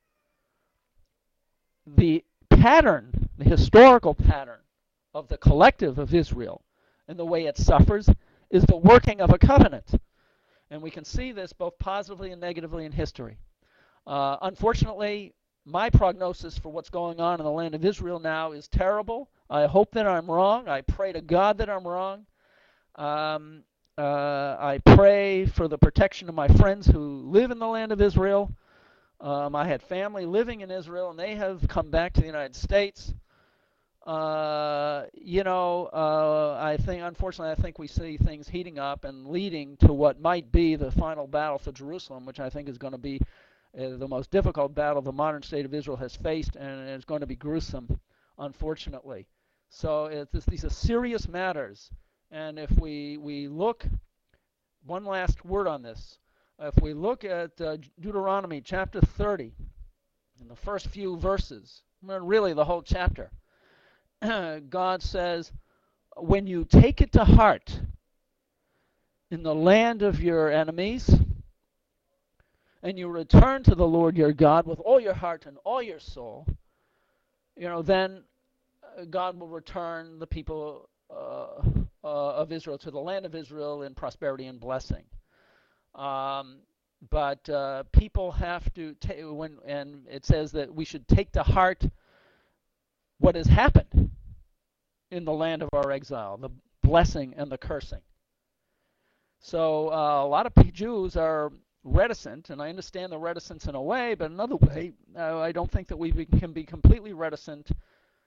the pattern, the historical pattern of the collective of Israel and the way it suffers is the working of a covenant. And we can see this both positively and negatively in history. Uh, unfortunately, my prognosis for what's going on in the land of Israel now is terrible. I hope that I'm wrong. I pray to God that I'm wrong. Um, uh, I pray for the protection of my friends who live in the land of Israel. Um, I had family living in Israel, and they have come back to the United States. Uh, you know, uh, I think, unfortunately, I think we see things heating up and leading to what might be the final battle for Jerusalem, which I think is going to be uh, the most difficult battle the modern state of Israel has faced, and it's going to be gruesome, unfortunately. So it's, these are serious matters, and if we, we look, one last word on this. If we look at uh, Deuteronomy chapter thirty, in the first few verses, really the whole chapter, God says, when you take it to heart in the land of your enemies, and you return to the Lord your God with all your heart and all your soul, you know, then God will return the people uh, uh, of Israel to the land of Israel in prosperity and blessing. Um, but uh, people have to, ta- when, and it says that we should take to heart what has happened in the land of our exile, the blessing and the cursing. So uh, a lot of Jews are reticent, and I understand the reticence in a way, but another way, uh, I don't think that we be, can be completely reticent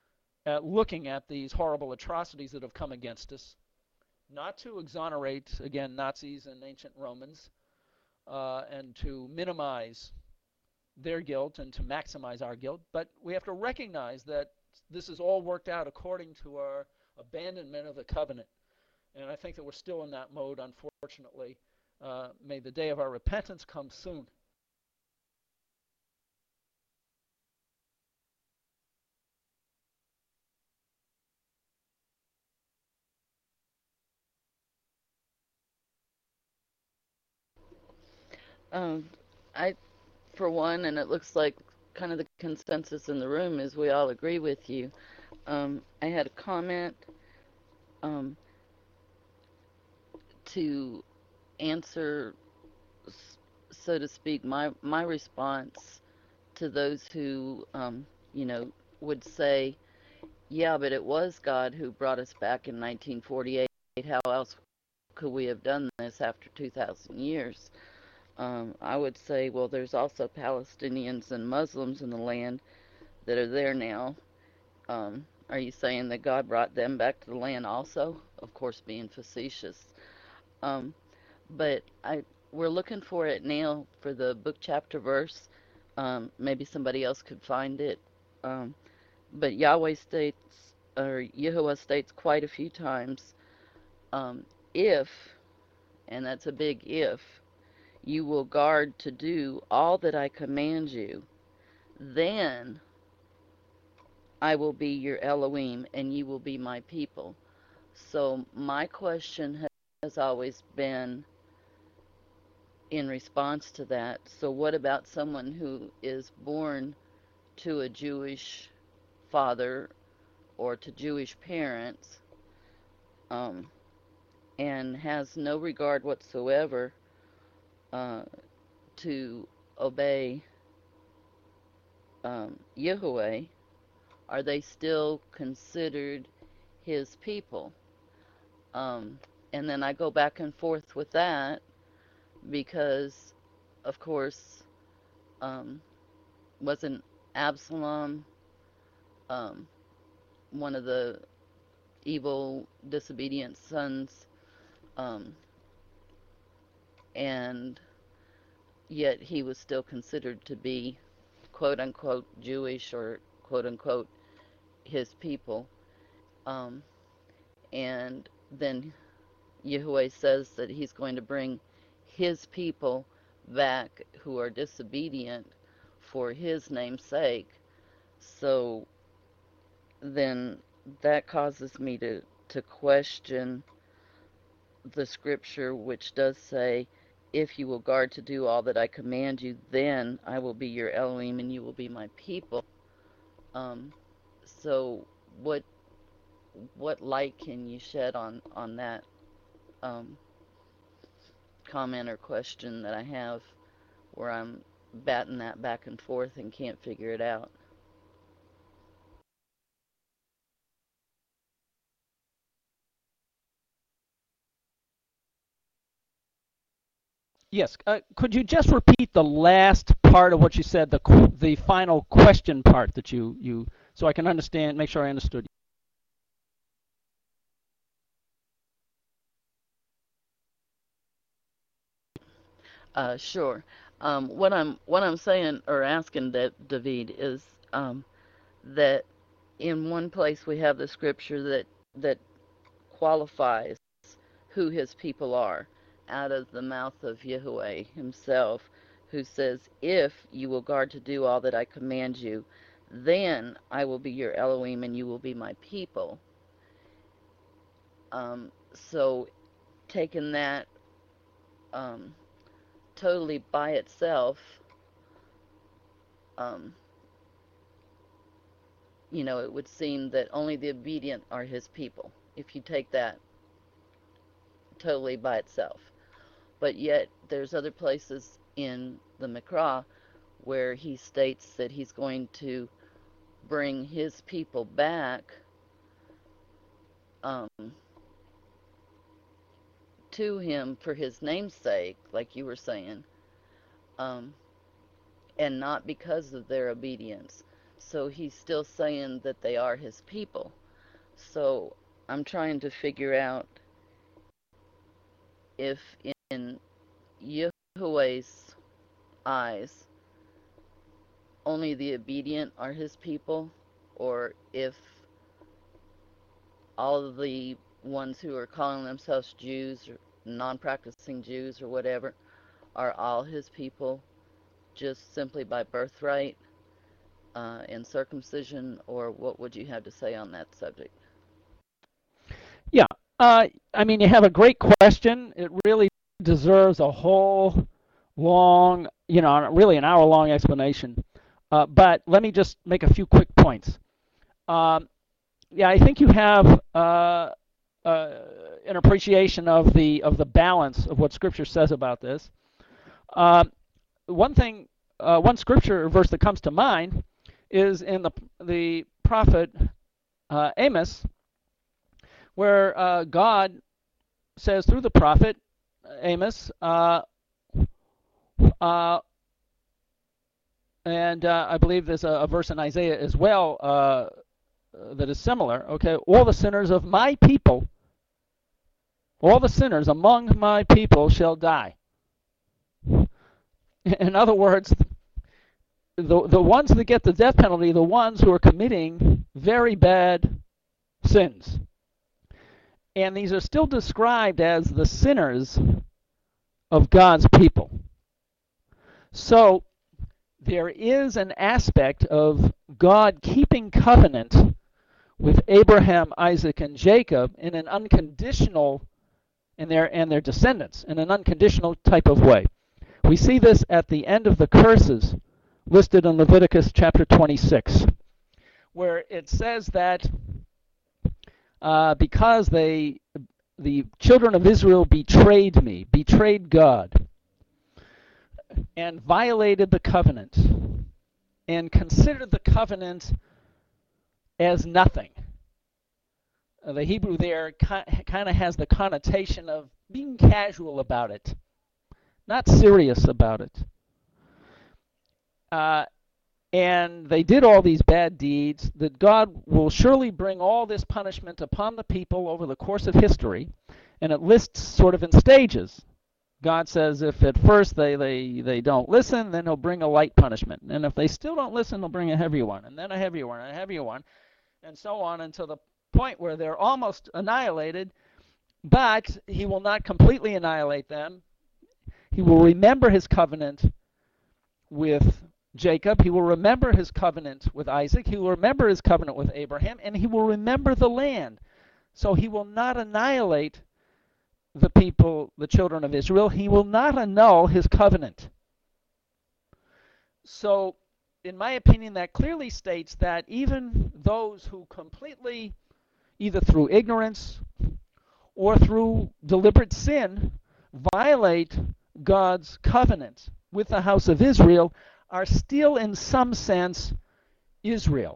at looking at these horrible atrocities that have come against us, not to exonerate, again, Nazis and ancient Romans, uh, and to minimize their guilt and to maximize our guilt, but we have to recognize that this is all worked out according to our abandonment of the covenant. And I think that we're still in that mode, unfortunately. Uh, may the day of our repentance come soon. Um, I, for one, and it looks like kind of the consensus in the room is we all agree with you. Um, I had a comment um, to answer, so to speak, my my response to those who, um, you know, would say, yeah, but it was God who brought us back in nineteen forty-eight. How else could we have done this after two thousand years? Um, I would say, well, there's also Palestinians and Muslims in the land that are there now. Um, are you saying that God brought them back to the land also? Of course, being facetious. Um, but I, we're looking for it now for the book, chapter, verse. Um, maybe somebody else could find it. Um, but Yahweh states, or Yahuwah states quite a few times, um, if, and that's a big if, you will guard to do all that I command you, then I will be your Elohim and you will be my people. So my question has always been in response to that, so what about someone who is born to a Jewish father or to Jewish parents, um, and has no regard whatsoever uh, to obey um, Yahweh? Are they still considered his people? Um, and then I go back and forth with that because, of course, um, wasn't Absalom um, one of the evil, disobedient sons? Um, and yet he was still considered to be quote unquote Jewish or quote unquote his people. Um, and then Yahweh says that he's going to bring his people back who are disobedient for his name's sake. So then that causes me to, to question the scripture, which does say, if you will guard to do all that I command you, then I will be your Elohim and you will be my people. Um, so what what light can you shed on, on that um, comment or question that I have where I'm batting that back and forth and can't figure it out? Yes, uh, could you just repeat the last part of what you said, the the final question part that you, you so I can understand, make sure I understood. Uh, sure. Um, what I'm what I'm saying or asking that David is um, that in one place we have the scripture that that qualifies who his people are out of the mouth of Yahweh himself, who says, if you will guard to do all that I command you, then I will be your Elohim and you will be my people. Um, so taking that um, totally by itself, um, you know, it would seem that only the obedient are his people, if you take that totally by itself. But yet, there's other places in the Mikra where he states that he's going to bring his people back um, to him for his name's sake, like you were saying, um, and not because of their obedience. so he's still saying that they are his people. So I'm trying to figure out if in Yahweh's eyes only the obedient are his people, or if all of the ones who are calling themselves Jews or non-practicing Jews or whatever are all his people just simply by birthright uh, and circumcision, or what would you have to say on that subject? Yeah, uh, I mean, you have a great question. It really deserves a whole long, you know, really an hour-long explanation. Uh, but let me just make a few quick points. Um, yeah, I think you have uh, uh, an appreciation of the of the balance of what Scripture says about this. Um, one thing, uh, one Scripture verse that comes to mind is in the the prophet uh, Amos, where uh, God says through the prophet Amos, uh, uh, and uh, I believe there's a, a verse in Isaiah as well uh, that is similar. Okay, all the sinners of my people, all the sinners among my people shall die. In other words, the the ones that get the death penalty are the ones who are committing very bad sins. And these are still described as the sinners of God's people. So there is an aspect of God keeping covenant with Abraham, Isaac, and Jacob in an unconditional, and their and their descendants in an unconditional type of way. We see this at the end of the curses listed in Leviticus chapter twenty-six, where it says that uh, because they, the children of Israel betrayed me, betrayed God, and violated the covenant, and considered the covenant as nothing. Uh, the Hebrew there kind of has the connotation of being casual about it, not serious about it. Uh, and they did all these bad deeds, that God will surely bring all this punishment upon the people over the course of history, and it lists sort of in stages. God says if at first they, they, they don't listen, then he'll bring a light punishment. And if they still don't listen, he'll bring a heavier one, and then a heavier one, and a heavier one, and so on until the point where they're almost annihilated, but he will not completely annihilate them. He will remember his covenant with Jacob. He will remember his covenant with Isaac. He will remember his covenant with Abraham, and he will remember the land. So he will not annihilate the people, the children of Israel. He will not annul his covenant. So, in my opinion, that clearly states that even those who completely, either through ignorance or through deliberate sin, violate God's covenant with the house of Israel are still in some sense Israel.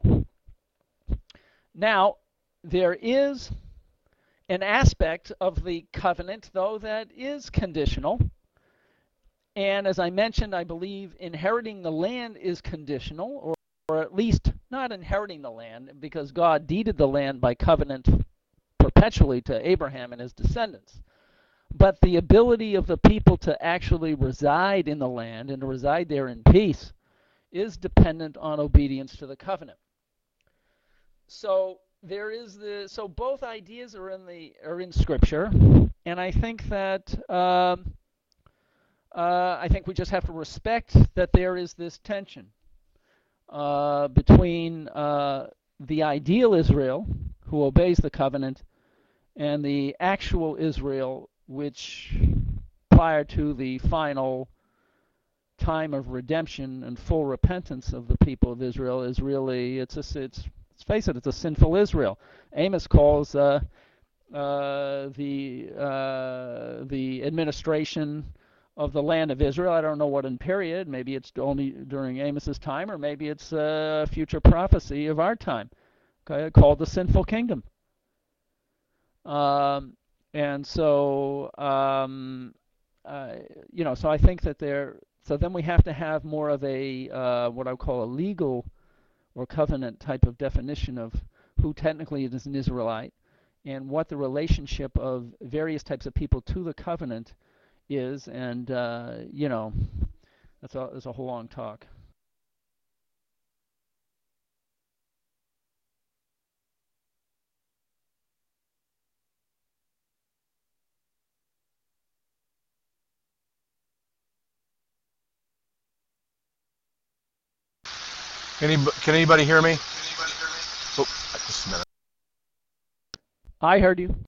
Now, there is an aspect of the covenant, though, that is conditional. And as I mentioned, I believe inheriting the land is conditional, or, or at least not inheriting the land, because God deeded the land by covenant perpetually to Abraham and his descendants. But the ability of the people to actually reside in the land and to reside there in peace is dependent on obedience to the covenant. So there is the so both ideas are in the are in Scripture, and I think that um, uh, I think we just have to respect that there is this tension uh, between uh, the ideal Israel, who obeys the covenant, and the actual Israel, which prior to the final time of redemption and full repentance of the people of Israel is really, it's a, it's, let's face it, it's a sinful Israel. Amos calls uh, uh, the uh, the administration of the land of Israel, I don't know what in period, maybe it's only during Amos's time, or maybe it's a future prophecy of our time, okay, called the sinful kingdom. Um, and so, um, uh, you know, so I think that there, so then we have to have more of a, uh, what I would call a legal or covenant type of definition of who technically is an Israelite and what the relationship of various types of people to the covenant is. And, uh, you know, that's a, that's a whole long talk. Any, can anybody hear me? Oh, just a minute. I heard you.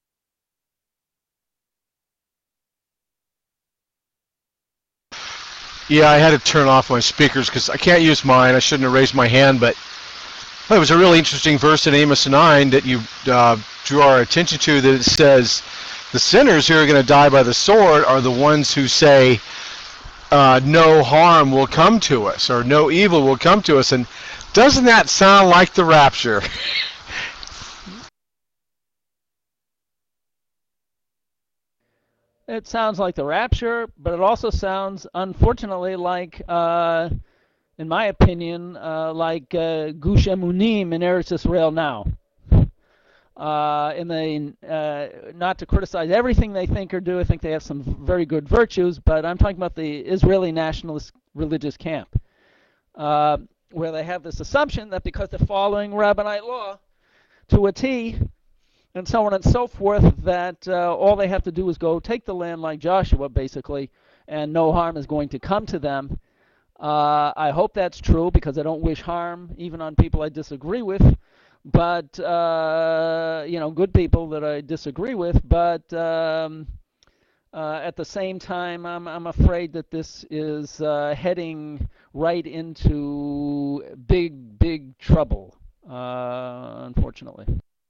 Yeah, I had to turn off my speakers because I can't use mine. I shouldn't have raised my hand, but well, it was a really interesting verse in Amos nine that you uh, drew our attention to, that it says the sinners who are going to die by the sword are the ones who say uh, no harm will come to us or no evil will come to us. And doesn't that sound like the rapture? It sounds like the rapture, but it also sounds, unfortunately, like, uh, in my opinion, uh, like uh, Gush Emunim in Eretz Israel now. Uh, and they, uh, not to criticize everything they think or do, I think they have some very good virtues, but I'm talking about the Israeli nationalist religious camp, uh, where they have this assumption that because they're following rabbinite law to a T, and so on and so forth, that uh, all they have to do is go take the land like Joshua, basically, and no harm is going to come to them. Uh, I hope that's true, because I don't wish harm even on people I disagree with, but, uh, you know, good people that I disagree with, but um, uh, at the same time, I'm, I'm afraid that this is uh, heading right into big, big trouble, uh, unfortunately.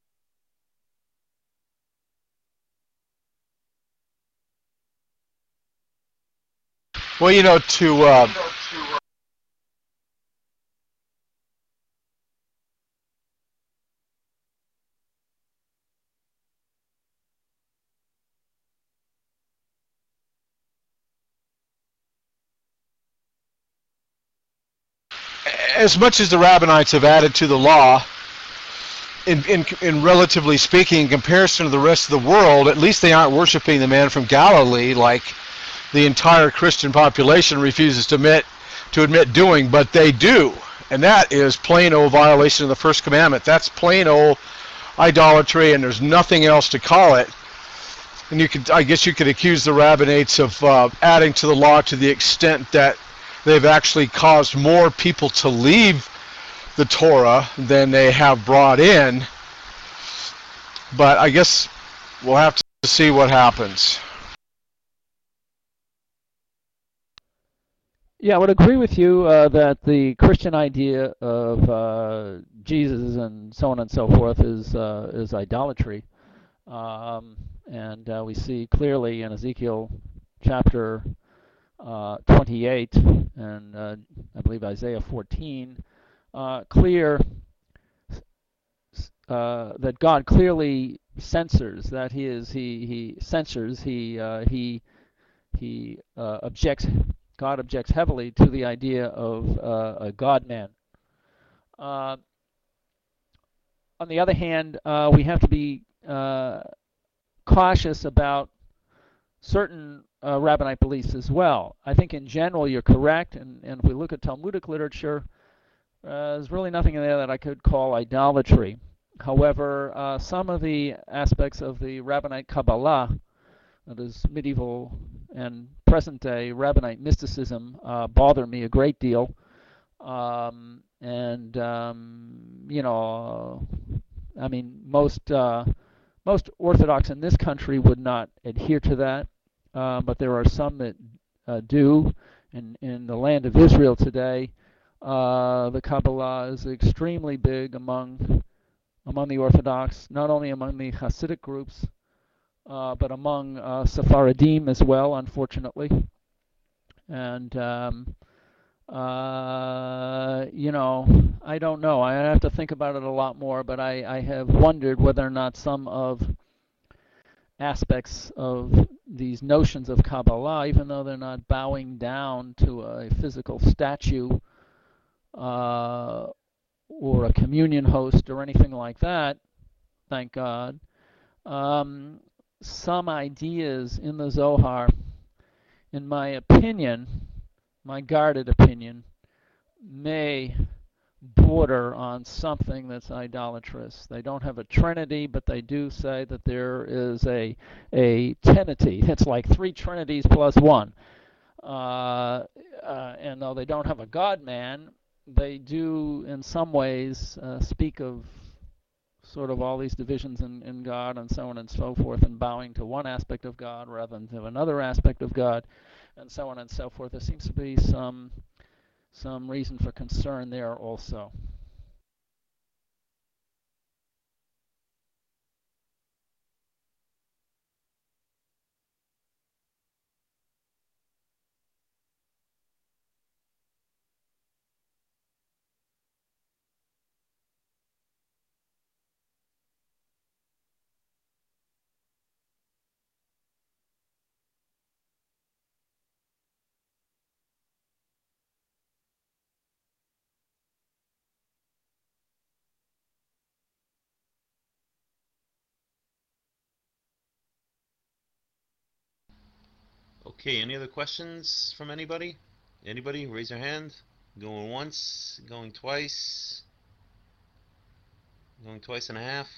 Well, you know, to uh, as much as the rabbinites have added to the law, in, in, in relatively speaking, in comparison to the rest of the world, at least they aren't worshiping the man from Galilee like the entire Christian population refuses to admit to admit doing, but they do, and that is plain old violation of the first commandment. That's plain old idolatry, and there's nothing else to call it. And you could, I guess, you could accuse the rabbinates of uh, adding to the law to the extent that they've actually caused more people to leave the Torah than they have brought in. But I guess we'll have to see what happens. Yeah, I would agree with you uh, that the Christian idea of uh, Jesus and so on and so forth is uh, is idolatry, um, and uh, we see clearly in Ezekiel chapter uh, twenty-eight and uh, I believe Isaiah fourteen, uh, clear uh, that God clearly censors, that He is He He censors He uh, He He uh, objects. God objects heavily to the idea of uh, a God-man. Uh, on the other hand, uh, we have to be uh, cautious about certain uh, rabbinite beliefs as well. I think in general you're correct, and, and if we look at Talmudic literature, uh, there's really nothing in there that I could call idolatry. However, uh, some of the aspects of the rabbinite Kabbalah, that is medieval and present-day rabbinite mysticism, uh, bother me a great deal. Um, and, um, you know, I mean, most uh, most Orthodox in this country would not adhere to that, uh, but there are some that uh, do. In, in the land of Israel today, uh, the Kabbalah is extremely big among, among the Orthodox, not only among the Hasidic groups, Uh, but among uh, Sephardim as well, unfortunately. And, um, uh, you know, I don't know. I have to think about it a lot more, but I, I have wondered whether or not some of aspects of these notions of Kabbalah, even though they're not bowing down to a physical statue, uh, or a communion host or anything like that, thank God. Um, some ideas in the Zohar, in my opinion, my guarded opinion, may border on something that's idolatrous. They don't have a trinity, but they do say that there is a a trinity. It's like three trinities plus one. Uh, uh, and though they don't have a God-man, they do in some ways uh, speak of sort of all these divisions in, in God and so on and so forth, and bowing to one aspect of God rather than to another aspect of God, and so on and so forth. There seems to be some some reason for concern there also. Okay, any other questions from anybody? Anybody? Raise your hand. Going once, going twice, going twice and a half.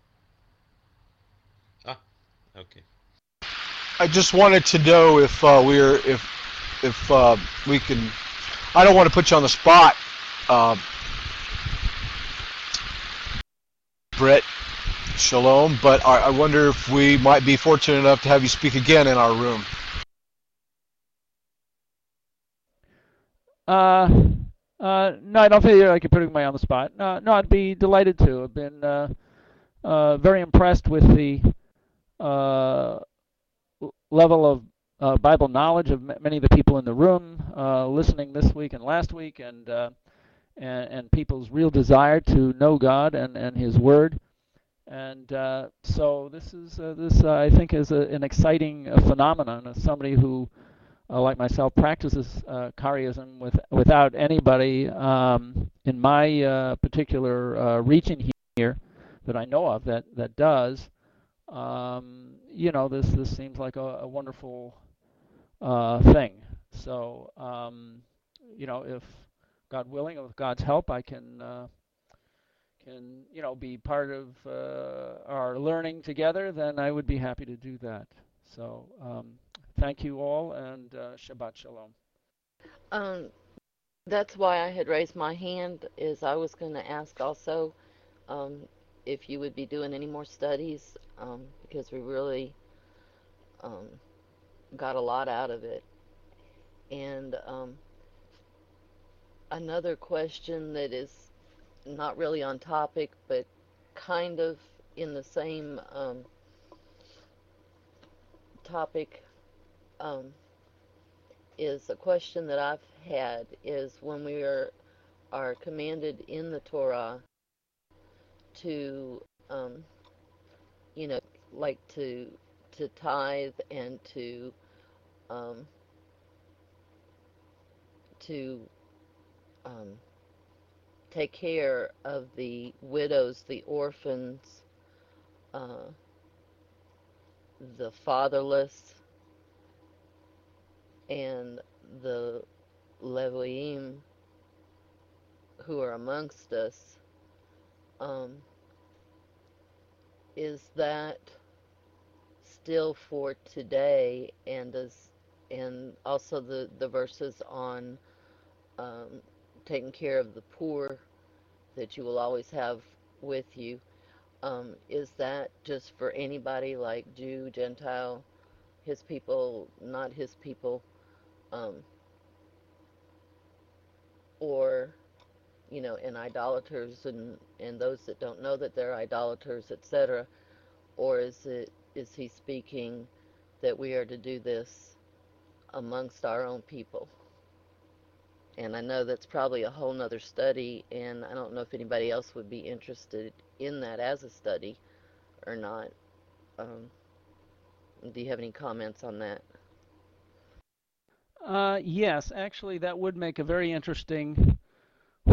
Ah, okay. I just wanted to know if uh, we're if if uh, we can. I don't want to put you on the spot, uh, Brett. Shalom, but I, I wonder if we might be fortunate enough to have you speak again in our room. Uh, uh, no, I don't feel like you're putting me on the spot. No, no, I'd be delighted to. I've been uh, uh, very impressed with the uh, level of uh, Bible knowledge of m- many of the people in the room uh, listening this week and last week, and, uh, and and people's real desire to know God and, and His Word. And uh, so this is uh, this uh, I think is a, an exciting uh, phenomenon. As somebody who, uh, like myself, practices uh, Karaism with without anybody um, in my uh, particular uh, region here that I know of that that does. Um, you know, this this seems like a, a wonderful uh, thing. So, um, you know, if God willing, with God's help, I can uh, can you know be part of uh, our learning together, then I would be happy to do that. So, um, thank you all, and uh, Shabbat Shalom. Um, that's why I had raised my hand, is I was going to ask also um, if you would be doing any more studies, um, because we really um, got a lot out of it. And um, another question that is not really on topic, but kind of in the same um, topic, um, is a question that I've had is when we are are commanded in the Torah to, um, you know, like to to tithe and to um, to um, take care of the widows, the orphans, uh, the fatherless, and the Leviim who are amongst us. Um, is that still for today? And does and also the the verses on um, taking care of the poor that you will always have with you. Um, is that just for anybody, like Jew, Gentile, his people, not his people, um, or, you know, and idolaters and, and those that don't know that they're idolaters, et cetera? Or is it is he speaking that we are to do this amongst our own people? And I know that's probably a whole nother study, and I don't know if anybody else would be interested in that as a study or not. Um, do you have any comments on that? Uh, yes, actually, that would make a very interesting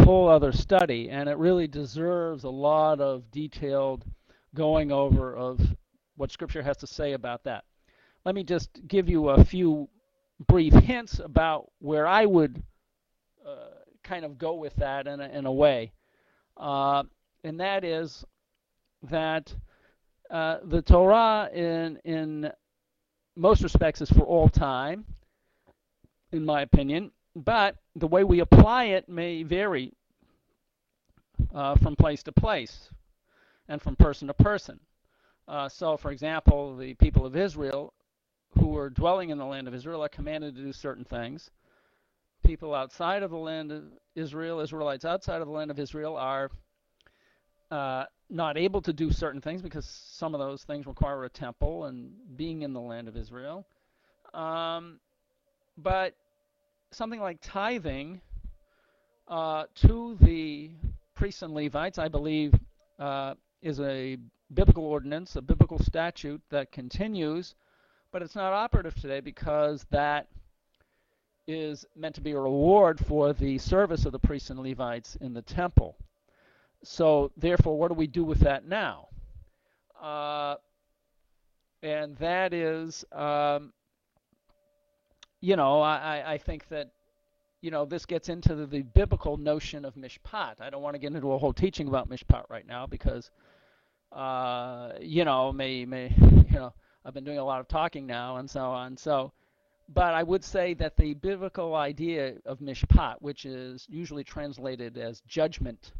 whole other study, and it really deserves a lot of detailed going over of what Scripture has to say about that. Let me just give you a few brief hints about where I would uh, kind of go with that in a, in a way, uh, and that is that uh, the Torah in in most respects is for all time, in my opinion, but the way we apply it may vary uh, from place to place and from person to person. Uh, so, for example, the people of Israel who were dwelling in the land of Israel are commanded to do certain things. People outside of the land of Israel, Israelites outside of the land of Israel, are uh, not able to do certain things because some of those things require a temple and being in the land of Israel. Um, but something like tithing uh, to the priests and Levites, I believe, uh, is a biblical ordinance, a biblical statute that continues, but it's not operative today because that is meant to be a reward for the service of the priests and Levites in the temple. So, therefore, what do we do with that now? Uh, and that is, um, you know, I, I think that, you know, this gets into the, the biblical notion of mishpat. I don't want to get into a whole teaching about mishpat right now because, uh, you know, may, may, you know, I've been doing a lot of talking now and so on. So, but I would say that the biblical idea of mishpat, which is usually translated as judgment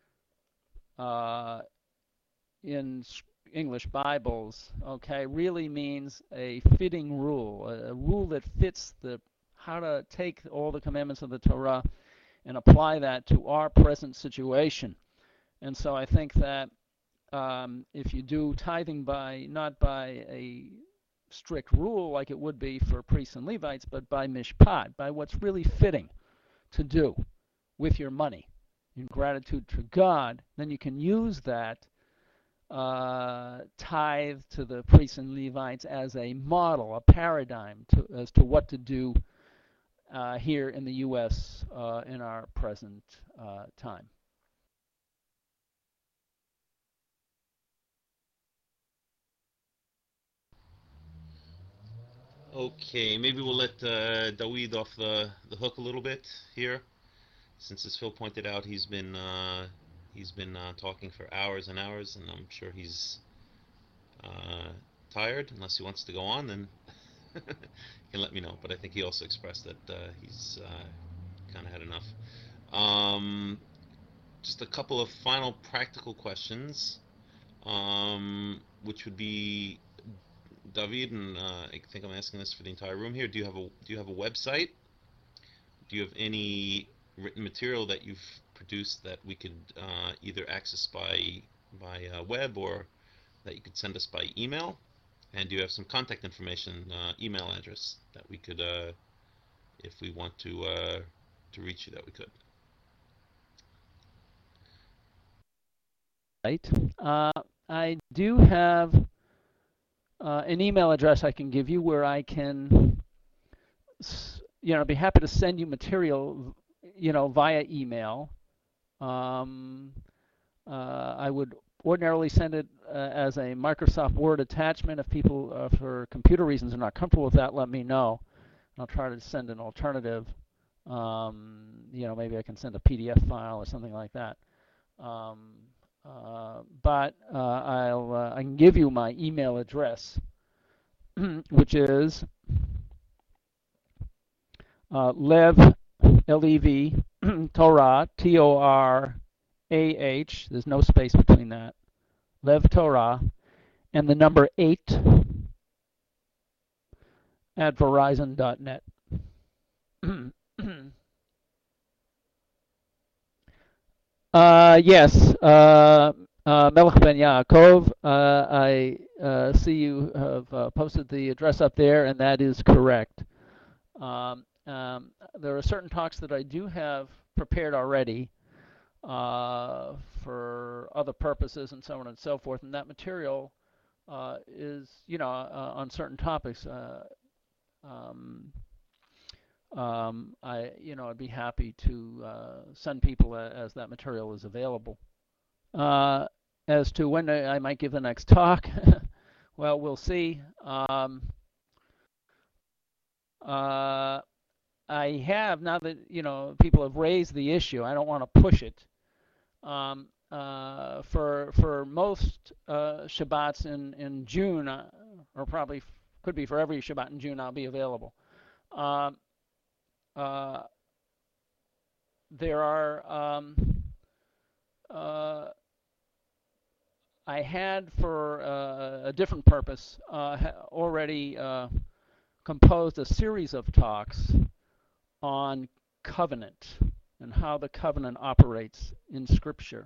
uh, in English Bibles, okay, really means a fitting rule, a, a rule that fits the how to take all the commandments of the Torah and apply that to our present situation. And so I think that um, if you do tithing by not by a strict rule like it would be for priests and Levites, but by mishpat, by what's really fitting to do with your money in gratitude to God, then you can use that uh, tithe to the priests and Levites as a model, a paradigm to, as to what to do uh, here in the U S uh, in our present uh, time. Okay, maybe we'll let uh, Dawid off the, the hook a little bit here, since as Phil pointed out, he's been uh, he's been uh, talking for hours and hours, and I'm sure he's uh, tired. Unless he wants to go on, then he can let me know. But I think he also expressed that uh, he's uh, kind of had enough. Um, just a couple of final practical questions, um, which would be, David, and uh, I think I'm asking this for the entire room here. Do you have a do you have a website? Do you have any written material that you've produced that we could uh, either access by by uh, web or that you could send us by email? And do you have some contact information, uh, email address that we could, uh, if we want to uh, to reach you, that we could? Right. Uh, I do have uh, an email address I can give you where I can, you know, be happy to send you material, you know, via email. Um, uh, I would ordinarily send it uh, as a Microsoft Word attachment. If people, uh, for computer reasons, are not comfortable with that, let me know. I'll try to send an alternative. Um, you know, maybe I can send a P D F file or something like that. Um, uh, but uh, I'll uh, I can give you my email address, which is uh, Lev L E V Torah T O R A H. There's no space between that. Lev Torah and the number eight at Verizon dot net. Uh, yes, uh, uh, Melech Ben Yaakov, uh, I uh, see you have uh, posted the address up there, and that is correct. Um, um, there are certain talks that I do have prepared already uh, for other purposes and so on and so forth, and that material uh, is, you know, uh, on certain topics. Uh, um, um, I, you know, I'd be happy to uh, send people a, as that material is available. Uh, as to when I, I might give the next talk, well, we'll see. Um, uh, I have, now that, you know, people have raised the issue, I don't want to push it. Um, uh, for for most uh, Shabbats in, in June, uh, or probably f- could be for every Shabbat in June, I'll be available. Um, uh, there are, um, uh, I had for uh, a different purpose uh, already uh, composed a series of talks on covenant and how the covenant operates in Scripture,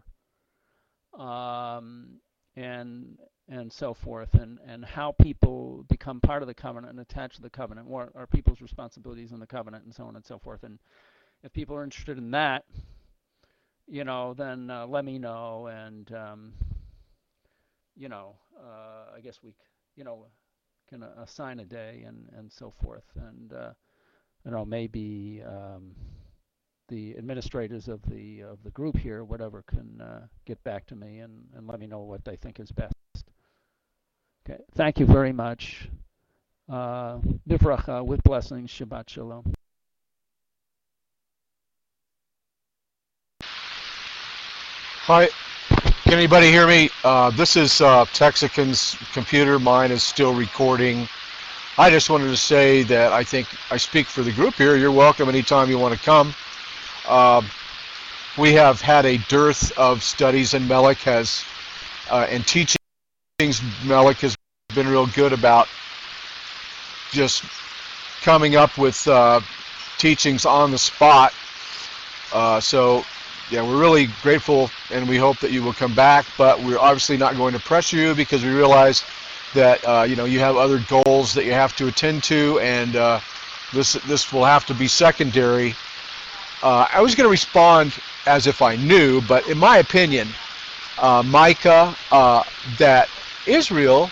um, and and so forth, and, and how people become part of the covenant and attached to the covenant, what are people's responsibilities in the covenant, and so on and so forth. And if people are interested in that, you know, then uh, let me know, and um, you know, uh, I guess we, you know, can uh, assign a day and, and so forth, and uh, you know, maybe um, the administrators of the of the group here, whatever, can uh, get back to me and, and let me know what they think is best. Okay, thank you very much. Uh, Bivracha, with blessings, Shabbat Shalom. Hi, can anybody hear me? Uh, this is uh, Texican's computer. Mine is still recording. I just wanted to say that I think I speak for the group here. You're welcome anytime you want to come. Uh, we have had a dearth of studies, and Melech has, uh, and teachings. Melech has been real good about just coming up with uh, teachings on the spot. Uh, so, yeah, we're really grateful, and we hope that you will come back. But we're obviously not going to pressure you because we realize that uh, you know, you have other goals that you have to attend to, and uh, this this will have to be secondary. Uh, I was going to respond as if I knew, but in my opinion, uh, Micah, uh, that Israel,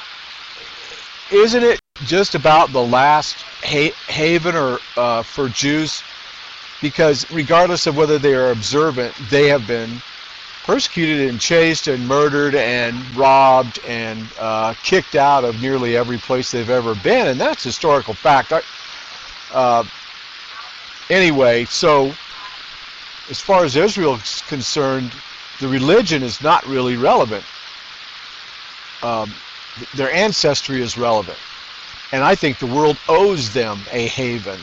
isn't it just about the last ha- haven or uh, for Jews? Because regardless of whether they are observant, they have been persecuted and chased and murdered and robbed and uh, kicked out of nearly every place they've ever been, and that's historical fact. I, uh, anyway, so as far as Israel is concerned, the religion is not really relevant. Um, their ancestry is relevant, and I think the world owes them a haven.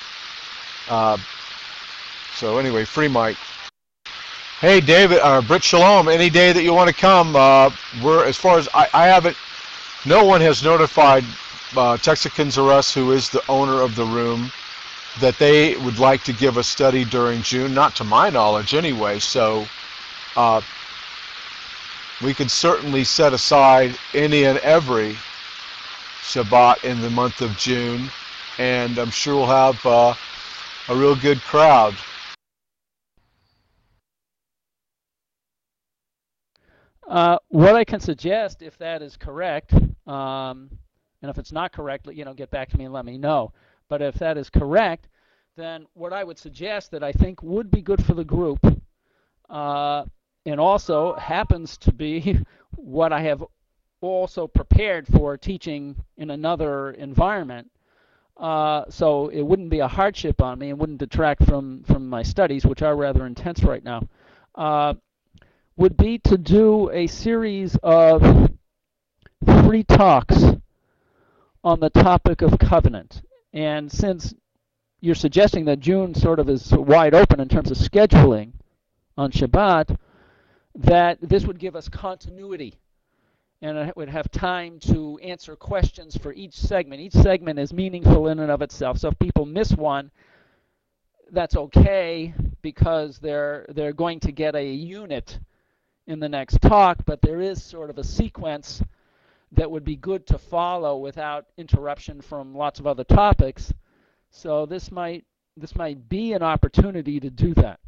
Uh, so anyway, free Mike. Hey, David, uh, Brit Shalom. Any day that you want to come, uh, we're as far as I, I haven't. No one has notified uh, Texicans or us, who is the owner of the room, that they would like to give a study during June. Not to my knowledge, anyway. So uh, we could certainly set aside any and every Shabbat in the month of June, and I'm sure we'll have uh, a real good crowd. Uh, what I can suggest, if that is correct, um, and if it's not correct, you know, get back to me and let me know. But if that is correct, then what I would suggest that I think would be good for the group, uh, and also happens to be what I have also prepared for teaching in another environment, uh, so it wouldn't be a hardship on me and wouldn't detract from, from my studies, which are rather intense right now, uh, would be to do a series of free talks on the topic of covenant. And since you're suggesting that June sort of is wide open in terms of scheduling on Shabbat, that this would give us continuity, and it would have time to answer questions for each segment. Each segment is meaningful in and of itself. So if people miss one, that's okay, because they're they're going to get a unit in the next talk, but there is sort of a sequence that would be good to follow without interruption from lots of other topics. So this might this might be an opportunity to do that.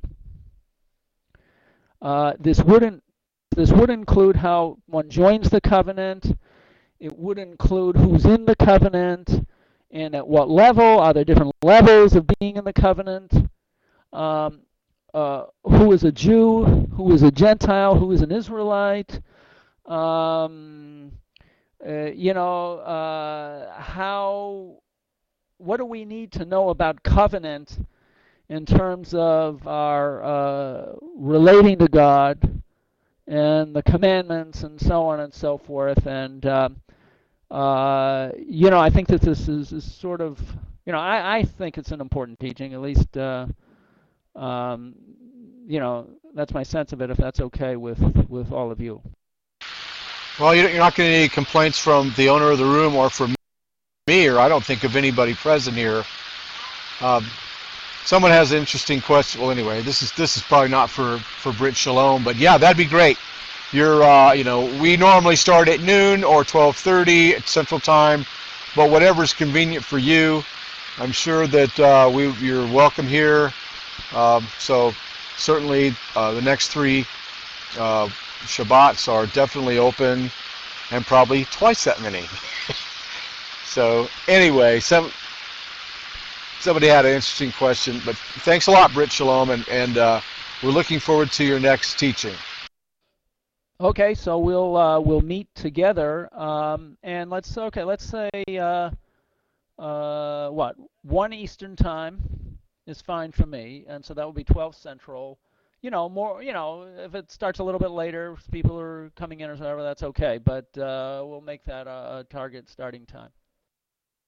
Uh, this wouldn't this would include how one joins the covenant. It would include who's in the covenant. and at what level? Are there different levels of being in the covenant? Um, uh, who is a Jew? Who is a Gentile? Who is an Israelite? Um, uh, you know, uh, how? What do we need to know about covenant in terms of our uh, relating to God and the commandments and so on and so forth? And um, uh, you know, I think that this is, is sort of, you know, I, I think it's an important teaching. At least, uh, um, you know, that's my sense of it. If that's okay with with all of you. Well, you- you're not getting any complaints from the owner of the room or from me, or I don't think of anybody present here. Um, someone has an interesting question. Well, anyway, this is this is probably not for for Brit Shalom, but yeah, that'd be great. You're, uh, you know, we normally start at noon or twelve thirty at Central Time, but whatever's convenient for you. I'm sure that uh, we you're welcome here. Um, so certainly uh, the next three uh, Shabbats are definitely open, and probably twice that many. So anyway, some somebody had an interesting question, but thanks a lot, Brit Shalom, and and uh, we're looking forward to your next teaching. Okay, so we'll uh, we'll meet together, um, and let's okay, let's say uh, uh, what one Eastern time is fine for me, and so that would be twelve Central. You know, more. You know, if it starts a little bit later, if people are coming in or whatever, that's okay. But uh, we'll make that a, a target starting time.